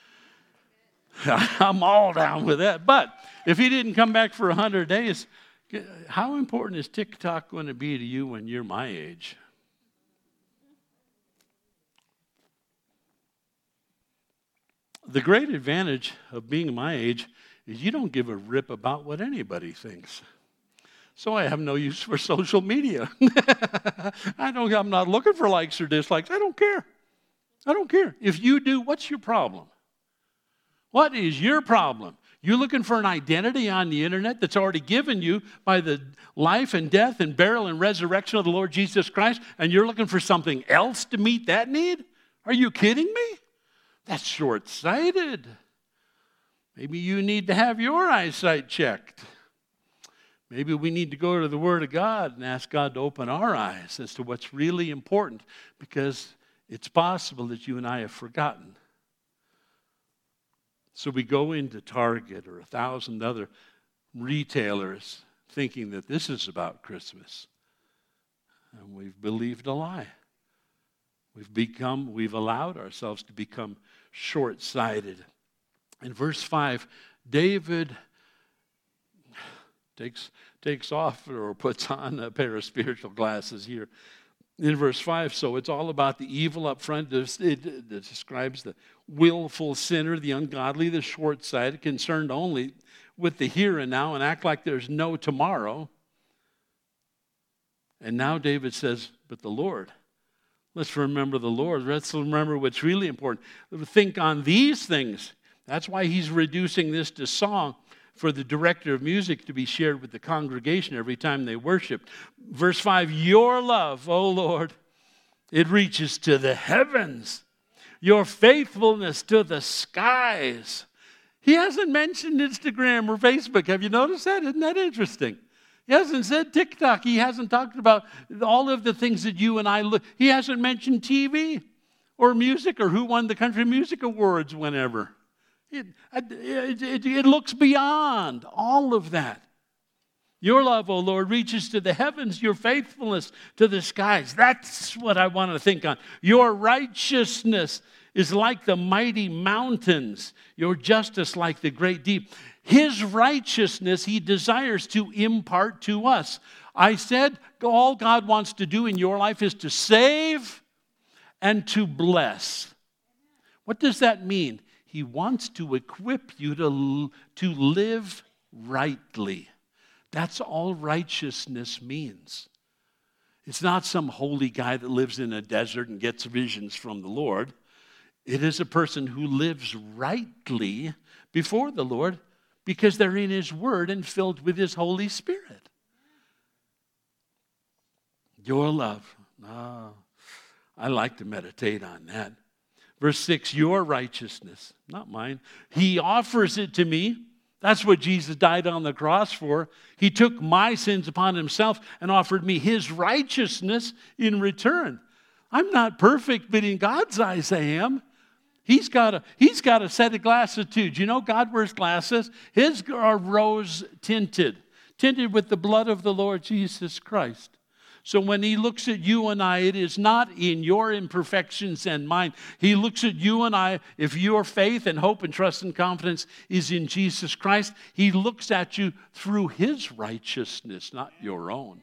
I'm all down with that. But if he didn't come back for a hundred days, how important is TikTok going to be to you when you're my age? The great advantage of being my age is you don't give a rip about what anybody thinks. So I have no use for social media. I don't, I'm not looking for likes or dislikes. I don't care. I don't care. If you do, what's your problem? What is your problem? You're looking for an identity on the internet that's already given you by the life and death and burial and resurrection of the Lord Jesus Christ, and you're looking for something else to meet that need? Are you kidding me? That's short-sighted. Maybe you need to have your eyesight checked. Maybe we need to go to the Word of God and ask God to open our eyes as to what's really important, because it's possible that you and I have forgotten. So we go into Target or a thousand other retailers thinking that this is about Christmas. And we've believed a lie. We've become, we've allowed ourselves to become short-sighted. In verse five, David takes, takes off or puts on a pair of spiritual glasses here. In verse five, so it's all about the evil up front. It, it describes the willful sinner, the ungodly, the short-sighted, concerned only with the here and now and act like there's no tomorrow. And now David says, but the Lord. Let's remember the Lord. Let's remember what's really important. Think on these things. That's why he's reducing this to song for the director of music to be shared with the congregation every time they worship. Verse five, your love, O Lord, it reaches to the heavens. Your faithfulness to the skies. He hasn't mentioned Instagram or Facebook. Have you noticed that? Isn't that interesting? He hasn't said TikTok. He hasn't talked about all of the things that you and I look. He hasn't mentioned T V or music or who won the Country Music Awards whenever. It, it, it, it looks beyond all of that. Your love, O Lord, reaches to the heavens, your faithfulness to the skies. That's what I want to think on. Your righteousness is like the mighty mountains, your justice like the great deep. His righteousness he desires to impart to us. I said all God wants to do in your life is to save and to bless. What does that mean? He wants to equip you to, to live rightly. That's all righteousness means. It's not some holy guy that lives in a desert and gets visions from the Lord. It is a person who lives rightly before the Lord because they're in His Word and filled with His Holy Spirit. Your love. Oh, I like to meditate on that. Verse six, your righteousness, not mine. He offers it to me. That's what Jesus died on the cross for. He took my sins upon Himself and offered me His righteousness in return. I'm not perfect, but in God's eyes I am. He's got a, he's got a set of glasses too. Do you know God wears glasses? His are rose tinted, tinted with the blood of the Lord Jesus Christ. So when he looks at you and I, it is not in your imperfections and mine. He looks at you and I, if your faith and hope and trust and confidence is in Jesus Christ, he looks at you through his righteousness, not your own.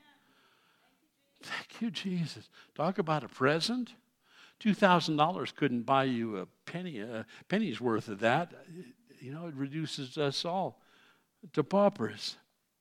Thank you, Jesus. Talk about a present. two thousand dollars couldn't buy you a penny, a penny's worth of that. You know, it reduces us all to paupers.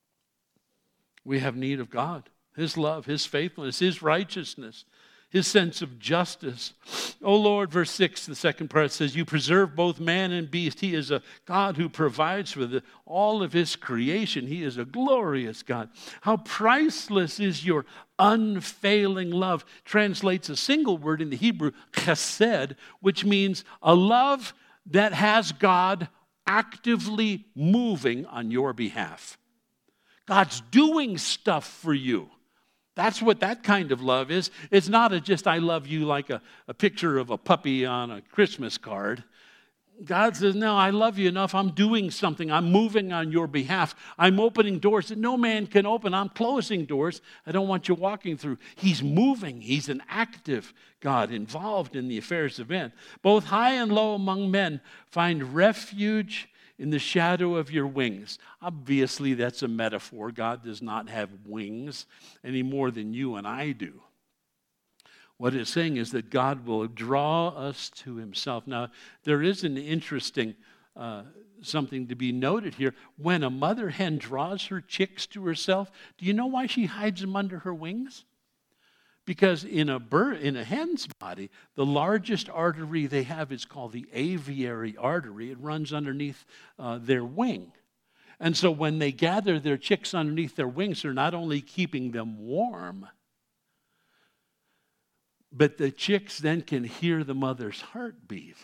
We have need of God. His love, his faithfulness, his righteousness, his sense of justice. Oh Lord, verse six, the second part says, you preserve both man and beast. He is a God who provides for the, all of his creation. He is a glorious God. How priceless is your unfailing love. Translates a single word in the Hebrew, chesed, which means a love that has God actively moving on your behalf. God's doing stuff for you. That's what that kind of love is. It's not a just I love you like a, a picture of a puppy on a Christmas card. God says, no, I love you enough. I'm doing something. I'm moving on your behalf. I'm opening doors that no man can open. I'm closing doors I don't want you walking through. He's moving. He's an active God involved in the affairs of men. Both high and low among men find refuge in the shadow of your wings. Obviously, that's a metaphor. God does not have wings any more than you and I do. What it's saying is that God will draw us to himself. Now, there is an interesting uh, something to be noted here. When a mother hen draws her chicks to herself, do you know why she hides them under her wings? Because in a bird, in a hen's body, the largest artery they have is called the aviary artery. It runs underneath uh, their wing. And so when they gather their chicks underneath their wings, they're not only keeping them warm, but the chicks then can hear the mother's heartbeat.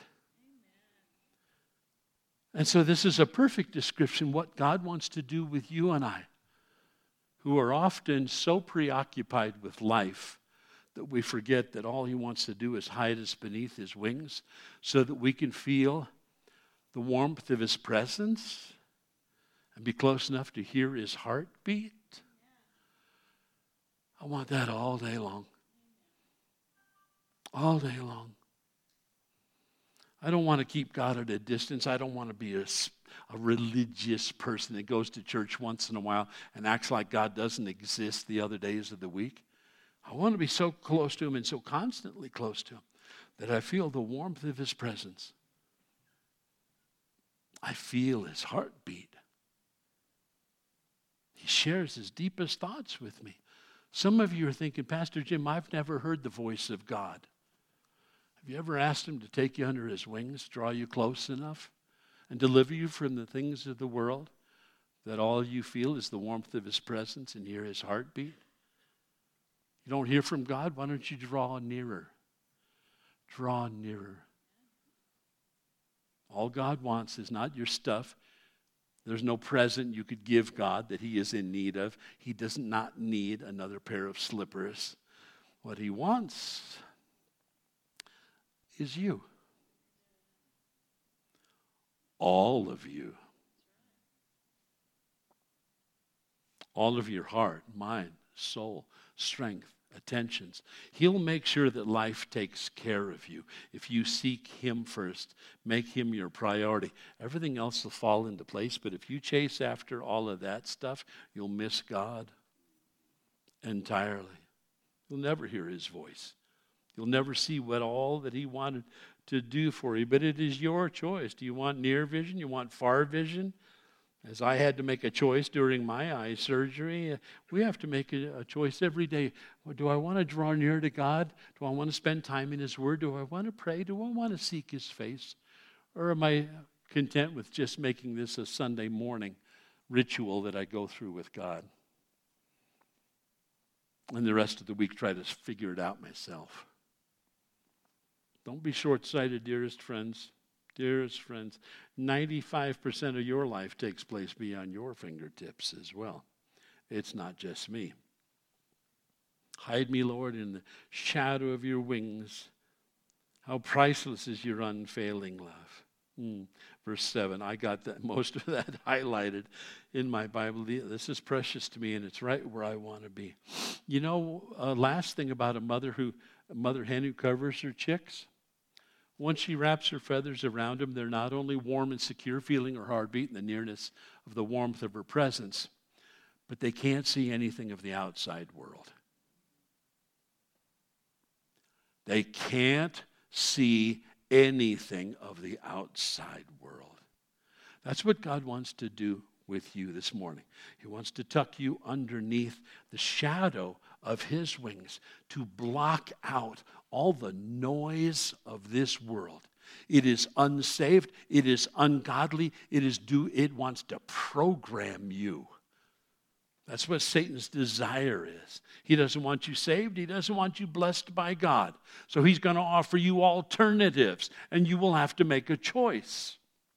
And so this is a perfect description of what God wants to do with you and I, who are often so preoccupied with life that we forget that all he wants to do is hide us beneath his wings so that we can feel the warmth of his presence and be close enough to hear his heartbeat. I want that all day long. All day long. I don't want to keep God at a distance. I don't want to be a, a religious person that goes to church once in a while and acts like God doesn't exist the other days of the week. I want to be so close to him and so constantly close to him that I feel the warmth of his presence. I feel his heartbeat. He shares his deepest thoughts with me. Some of you are thinking, Pastor Jim, I've never heard the voice of God. Have you ever asked him to take you under his wings, draw you close enough, and deliver you from the things of the world, that all you feel is the warmth of his presence and hear his heartbeat? You don't hear from God? Why don't you draw nearer? Draw nearer. All God wants is not your stuff. There's no present you could give God that he is in need of. He does not need another pair of slippers. What he wants is you. All of you. All of your heart, mind, soul, strength, attentions. He'll make sure that life takes care of you. If you seek him first, make him your priority, everything else will fall into place. But if you chase after all of that stuff, you'll miss God entirely. You'll never hear his voice. You'll never see what all that he wanted to do for you. But it is your choice. Do you want near vision? You want far vision? As I had to make a choice during my eye surgery, we have to make a, a choice every day. Well, do I want to draw near to God? Do I want to spend time in his word? Do I want to pray? Do I want to seek his face? Or am I content with just making this a Sunday morning ritual that I go through with God? And the rest of the week try to figure it out myself. Don't be short-sighted, dearest friends. Dearest friends, ninety-five percent of your life takes place beyond your fingertips as well. It's not just me. Hide me, Lord, in the shadow of your wings. How priceless is your unfailing love. Hmm. Verse seven, I got that, most of that highlighted in my Bible. This is precious to me, and it's right where I want to be. You know, uh, last thing about a mother who, a mother hen who covers her chicks. Once she wraps her feathers around them, they're not only warm and secure, feeling her heartbeat and the nearness of the warmth of her presence, but they can't see anything of the outside world. They can't see anything of the outside world. That's what God wants to do with you this morning. He wants to tuck you underneath the shadow of his wings to block out all the noise of this world. It is unsaved. It is ungodly. It is do. It wants to program you. That's what Satan's desire is. He doesn't want you saved. He doesn't want you blessed by God. So he's going to offer you alternatives, and you will have to make a choice.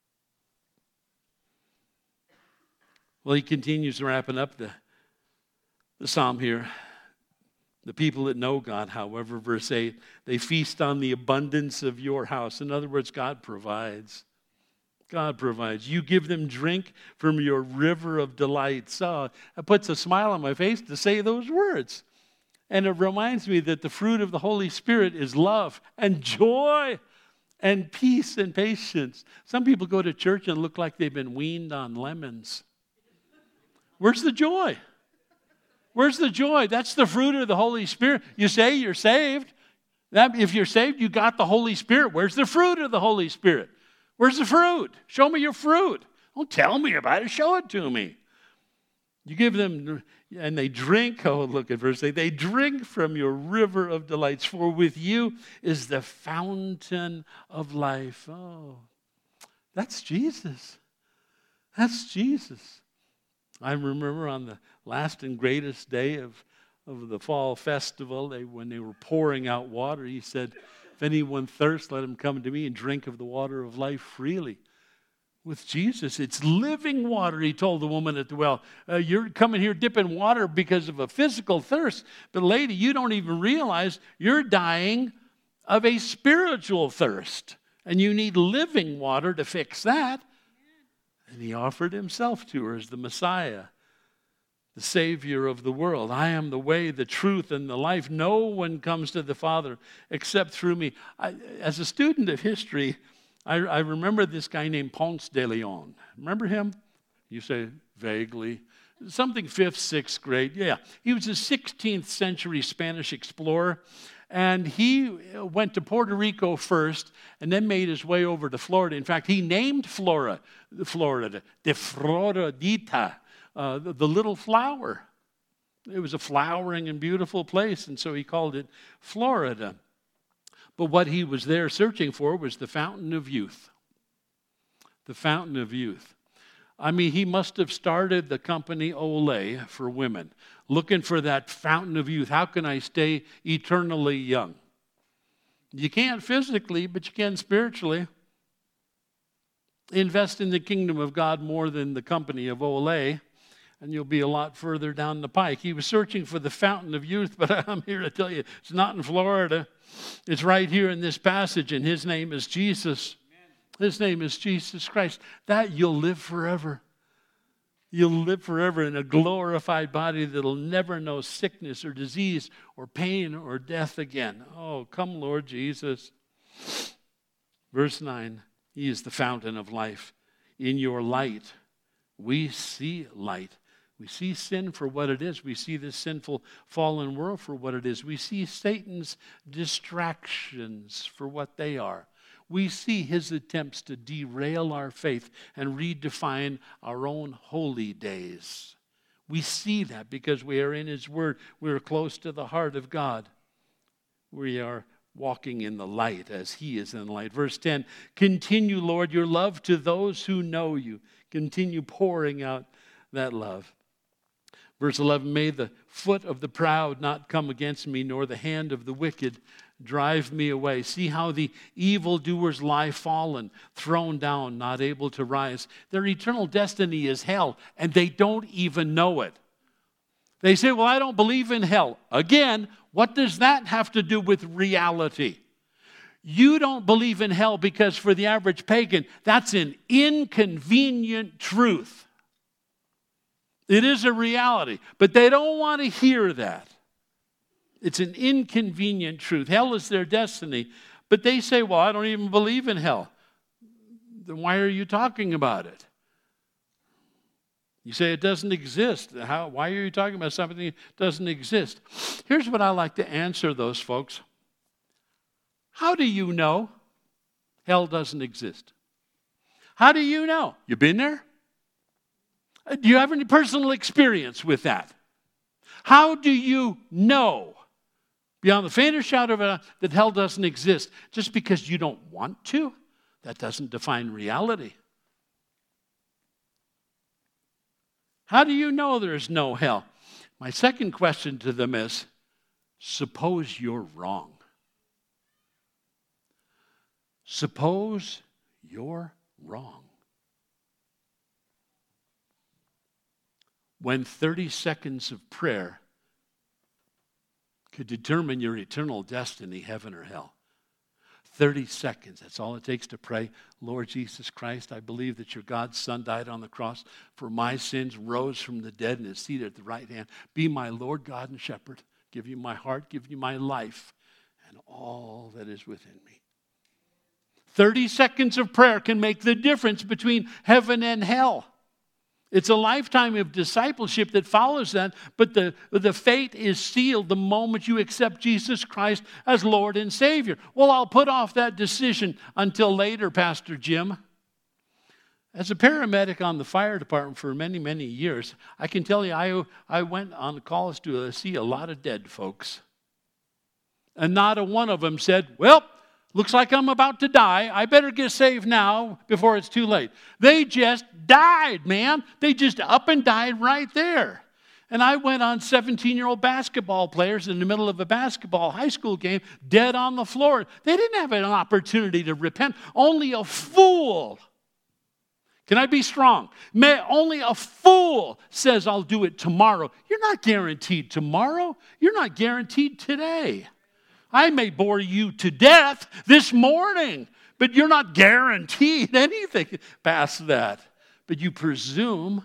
Well, he continues wrapping up the, the psalm here. The people that know God, however, verse eight, they feast on the abundance of your house. In other words, God provides. God provides. You give them drink from your river of delights. Oh, it puts a smile on my face to say those words. And it reminds me that the fruit of the Holy Spirit is love and joy and peace and patience. Some people go to church and look like they've been weaned on lemons. Where's the joy? Where's the joy? That's the fruit of the Holy Spirit. You say you're saved. That, if you're saved, you got the Holy Spirit. Where's the fruit of the Holy Spirit? Where's the fruit? Show me your fruit. Don't tell me about it. Show it to me. You give them, and they drink. Oh, look at verse eight. They drink from your river of delights, for with you is the fountain of life. Oh, that's Jesus. That's Jesus. I remember on the last and greatest day of, of the fall festival, they, when they were pouring out water, he said, if anyone thirsts, let him come to me and drink of the water of life freely. With Jesus, it's living water, he told the woman at the well. Uh, you're coming here dipping water because of a physical thirst. But lady, you don't even realize you're dying of a spiritual thirst. And you need living water to fix that. And he offered himself to her as the Messiah, the Savior of the world. I am the way, the truth, and the life. No one comes to the Father except through me. I, as a student of history, I, I remember this guy named Ponce de Leon. Remember him? You say vaguely. Something fifth, sixth grade. Yeah. He was a sixteenth century Spanish explorer. And he went to Puerto Rico first and then made his way over to Florida. In fact, he named Florida, Florida, de Floridita, uh, the, the little flower. It was a flowering and beautiful place, and so he called it Florida. But what he was there searching for was the fountain of youth. The fountain of youth. I mean, he must have started the company Olay for women, looking for that fountain of youth. How can I stay eternally young? You can't physically, but you can spiritually. Invest in the kingdom of God more than the company of Olay, and you'll be a lot further down the pike. He was searching for the fountain of youth, but I'm here to tell you, it's not in Florida. It's right here in this passage, and his name is Jesus. His name is Jesus Christ. That you'll live forever. You'll live forever in a glorified body that'll never know sickness or disease or pain or death again. Oh, come, Lord Jesus. Verse nine, he is the fountain of life. In your light, we see light. We see sin for what it is. We see this sinful, fallen world for what it is. We see Satan's distractions for what they are. We see his attempts to derail our faith and redefine our own holy days. We see that because we are in his word. We are close to the heart of God. We are walking in the light as he is in the light. Verse ten, continue, Lord, your love to those who know you. Continue pouring out that love. Verse eleven, may the foot of the proud not come against me, nor the hand of the wicked drive me away. See how the evildoers lie fallen, thrown down, not able to rise. Their eternal destiny is hell, and they don't even know it. They say, well, I don't believe in hell. Again, what does that have to do with reality? You don't believe in hell because for the average pagan, that's an inconvenient truth. It is a reality, but they don't want to hear that. It's an inconvenient truth. Hell is their destiny. But they say, well, I don't even believe in hell. Then why are you talking about it? You say it doesn't exist. How, why are you talking about something that doesn't exist? Here's what I like to answer those folks. How do you know hell doesn't exist? How do you know? You been there? Do you have any personal experience with that? How do you know, beyond the faintest shadow of a doubt, that hell doesn't exist? Just because you don't want to, that doesn't define reality. How do you know there's no hell? My second question to them is, suppose you're wrong. Suppose you're wrong. When thirty seconds of prayer could determine your eternal destiny, heaven or hell. thirty seconds, that's all it takes to pray. Lord Jesus Christ, I believe that your God's Son died on the cross for my sins, rose from the dead, and is seated at the right hand. Be my Lord, God, and Shepherd. Give you my heart, give you my life, and all that is within me. thirty seconds of prayer can make the difference between heaven and hell. It's a lifetime of discipleship that follows that, but the, the fate is sealed the moment you accept Jesus Christ as Lord and Savior. Well, I'll put off that decision until later, Pastor Jim. As a paramedic on the fire department for many, many years, I can tell you I, I went on calls to see a lot of dead folks. And not a one of them said, well, looks like I'm about to die. I better get saved now before it's too late. They just died, man. They just up and died right there. And I went on seventeen-year-old basketball players in the middle of a basketball high school game, dead on the floor. They didn't have an opportunity to repent. Only a fool. Can I be strong? May, only a fool says, I'll do it tomorrow. You're not guaranteed tomorrow. You're not guaranteed today. I may bore you to death this morning, but you're not guaranteed anything past that. But you presume,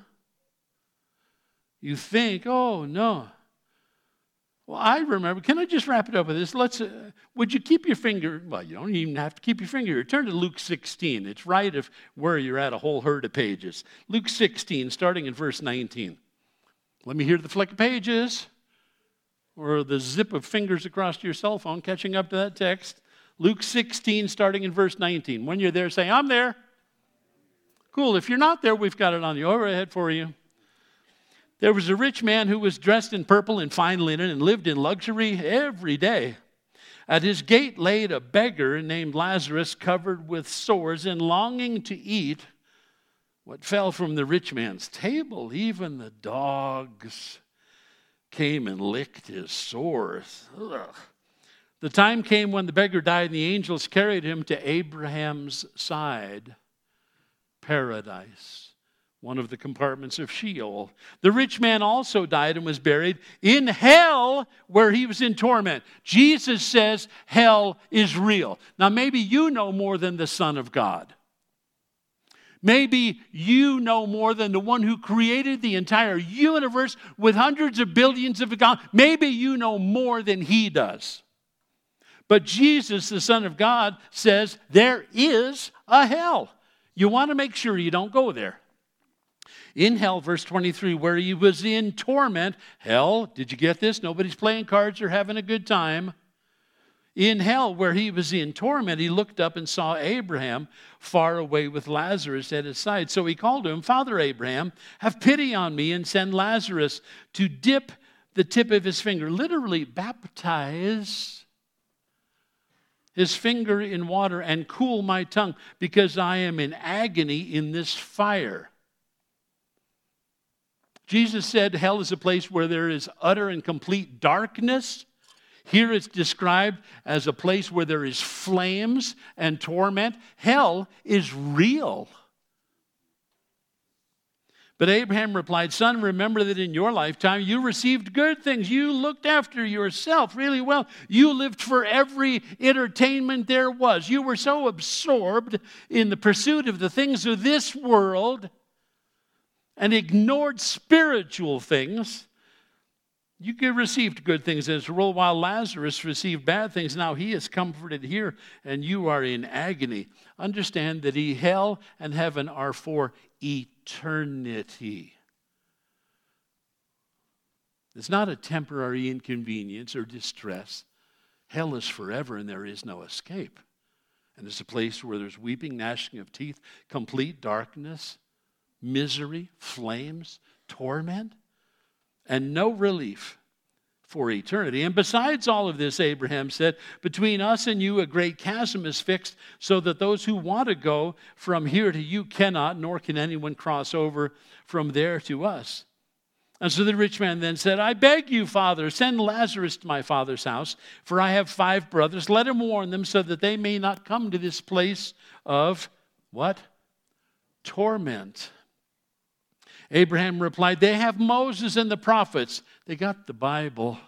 you think, oh, no. Well, I remember, can I just wrap it up with this? Let's. Uh, would you keep your finger, well, you don't even have to keep your finger here. Turn to Luke sixteen. It's right of where you're at, a whole herd of pages. Luke sixteen, starting in verse nineteen. Let me hear the flick of pages. Or the zip of fingers across your cell phone, catching up to that text. Luke sixteen, starting in verse nineteen. When you're there, say, I'm there. Cool. If you're not there, we've got it on the overhead for you. There was a rich man who was dressed in purple and fine linen and lived in luxury every day. At his gate laid a beggar named Lazarus, covered with sores and longing to eat what fell from the rich man's table. Even the dogs came and licked his sores. Ugh. The time came when the beggar died, and the angels carried him to Abraham's side, paradise, one of the compartments of Sheol. The rich man also died and was buried in hell, where he was in torment. Jesus says hell is real. Now, maybe you know more than the Son of God. Maybe you know more than the one who created the entire universe with hundreds of billions of God. Maybe you know more than he does. But Jesus, the Son of God, says there is a hell. You want to make sure you don't go there. In hell, verse twenty-three, where he was in torment, hell, did you get this? Nobody's playing cards or having a good time. In hell, where he was in torment, he looked up and saw Abraham far away with Lazarus at his side. So he called to him, Father Abraham, have pity on me and send Lazarus to dip the tip of his finger, literally baptize his finger in water and cool my tongue, because I am in agony in this fire. Jesus said hell is a place where there is utter and complete darkness. Here it's described as a place where there is flames and torment. Hell is real. But Abraham replied, son, remember that in your lifetime you received good things. You looked after yourself really well. You lived for every entertainment there was. You were so absorbed in the pursuit of the things of this world and ignored spiritual things. You received good things as well, while Lazarus received bad things. Now he is comforted here, and you are in agony. Understand that hell and heaven are for eternity. It's not a temporary inconvenience or distress. Hell is forever, and there is no escape. And it's a place where there's weeping, gnashing of teeth, complete darkness, misery, flames, torment, and no relief for eternity. And besides all of this, Abraham said, between us and you a great chasm is fixed, so that those who want to go from here to you cannot, nor can anyone cross over from there to us. And so the rich man then said, I beg you, Father, send Lazarus to my father's house, for I have five brothers. Let him warn them so that they may not come to this place of, what? Torment. Abraham replied, they have Moses and the prophets. They got the Bible.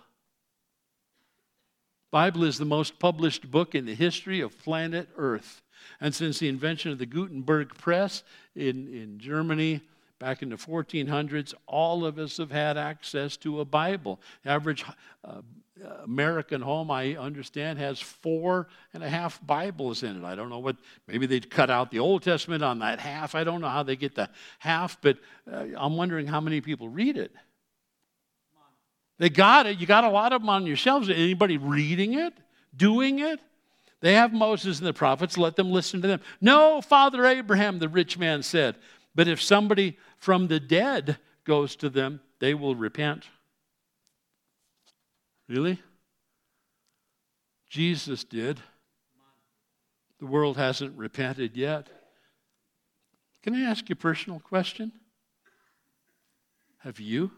Bible is the most published book in the history of planet Earth. And since the invention of the Gutenberg press in, in Germany back in the fourteen hundreds, all of us have had access to a Bible. The average uh, American home, I understand, has four and a half Bibles in it. I don't know what, maybe they'd cut out the Old Testament on that half. I don't know how they get the half, but uh, I'm wondering how many people read it. They got it. You got a lot of them on your shelves. Anybody reading it? Doing it? They have Moses and the prophets. Let them listen to them. No, Father Abraham, the rich man said, but if somebody from the dead goes to them, they will repent. Really? Jesus did. The world hasn't repented yet. Can I ask you a personal question? Have you?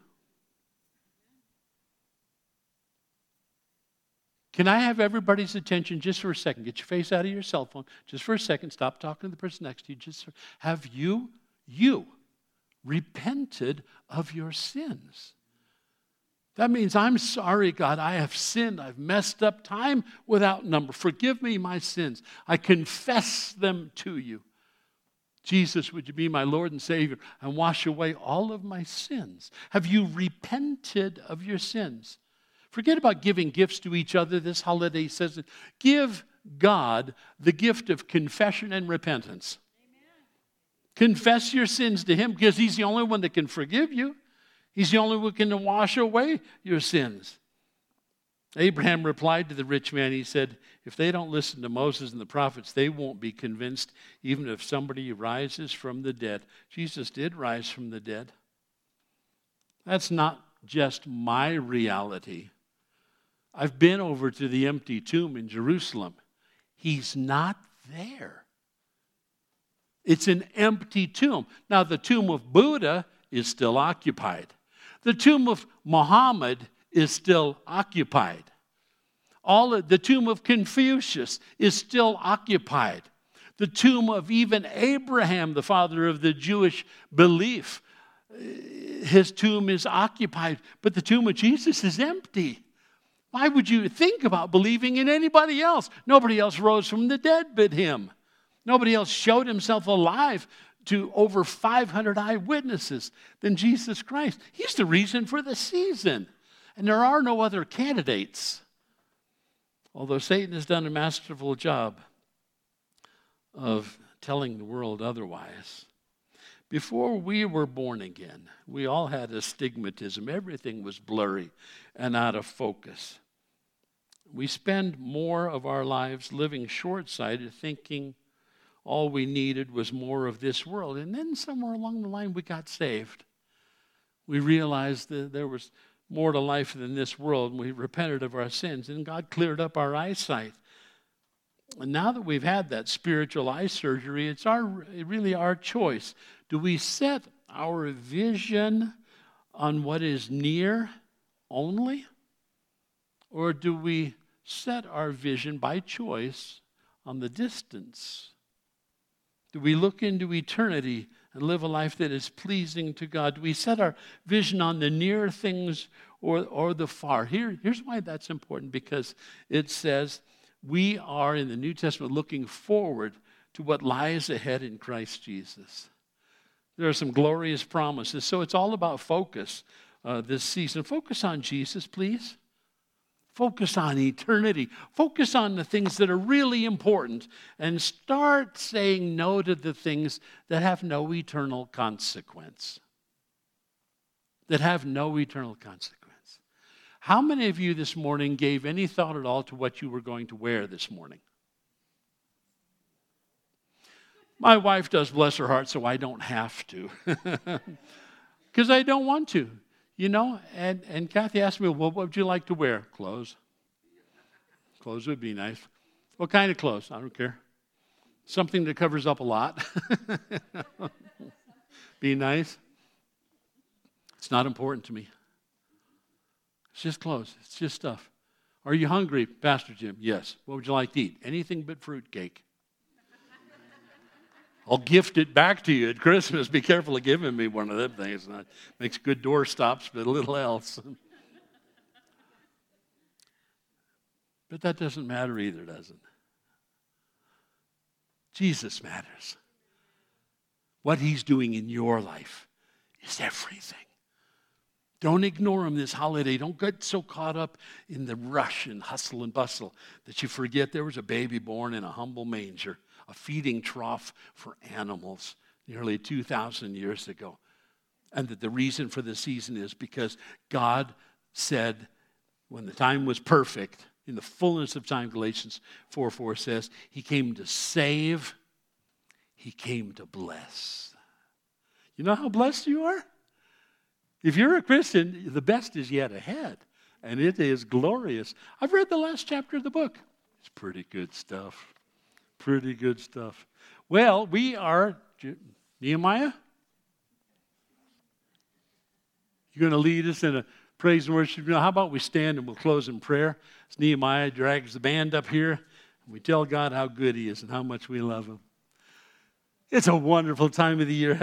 Can I have everybody's attention just for a second? Get your face out of your cell phone. Just for a second. Stop talking to the person next to you. Just for, have you, you, repented of your sins? That means, I'm sorry, God, I have sinned. I've messed up time without number. Forgive me my sins. I confess them to you. Jesus, would you be my Lord and Savior and wash away all of my sins? Have you repented of your sins? Forget about giving gifts to each other. This holiday says it. Give God the gift of confession and repentance. Amen. Confess your sins to Him, because He's the only one that can forgive you. He's the only one who can wash away your sins. Abraham replied to the rich man, he said, if they don't listen to Moses and the prophets, they won't be convinced, even if somebody rises from the dead. Jesus did rise from the dead. That's not just my reality. I've been over to the empty tomb in Jerusalem. He's not there. It's an empty tomb. Now, the tomb of Buddha is still occupied. The tomb of Muhammad is still occupied. All of, the tomb of Confucius is still occupied. The tomb of even Abraham, the father of the Jewish belief, his tomb is occupied. But the tomb of Jesus is empty. Why would you think about believing in anybody else? Nobody else rose from the dead but him. Nobody else showed himself alive to over five hundred eyewitnesses than Jesus Christ. He's the reason for the season. And there are no other candidates. Although Satan has done a masterful job of telling the world otherwise. Before we were born again, we all had astigmatism. Everything was blurry and out of focus. We spend more of our lives living short-sighted, thinking all we needed was more of this world. And then somewhere along the line, we got saved. We realized that there was more to life than this world, and we repented of our sins, and God cleared up our eyesight. And now that we've had that spiritual eye surgery, it's our really our choice. Do we set our vision on what is near only? Or do we set our vision by choice on the distance? Do we look into eternity and live a life that is pleasing to God? Do we set our vision on the near things or, or the far? Here, here's why that's important, because it says we are in the New Testament looking forward to what lies ahead in Christ Jesus. There are some glorious promises. So it's all about focus uh, this season. Focus on Jesus, please. Focus on eternity. Focus on the things that are really important, and start saying no to the things that have no eternal consequence. That have no eternal consequence. How many of you this morning gave any thought at all to what you were going to wear this morning? My wife does, bless her heart, so I don't have to. Because I don't want to. You know, and, and Kathy asked me, well, what would you like to wear? Clothes. Clothes would be nice. What kind of clothes? I don't care. Something that covers up a lot. Be nice. It's not important to me. It's just clothes. It's just stuff. Are you hungry, Pastor Jim? Yes. What would you like to eat? Anything but fruitcake. I'll gift it back to you at Christmas. Be careful of giving me one of them things. It makes good door stops, but a little else. But that doesn't matter either, does it? Jesus matters. What he's doing in your life is everything. Don't ignore him this holiday. Don't get so caught up in the rush and hustle and bustle that you forget there was a baby born in a humble manger, a feeding trough for animals nearly two thousand years ago. And that the reason for the season is because God said when the time was perfect, in the fullness of time, Galatians four four says, he came to save, he came to bless. You know how blessed you are? If you're a Christian, the best is yet ahead. And it is glorious. I've read the last chapter of the book. It's pretty good stuff. Pretty good stuff. Well, we are, Nehemiah? You're going to lead us in a praise and worship. How about we stand and we'll close in prayer? As Nehemiah drags the band up here, and we tell God how good he is and how much we love him. It's a wonderful time of the year.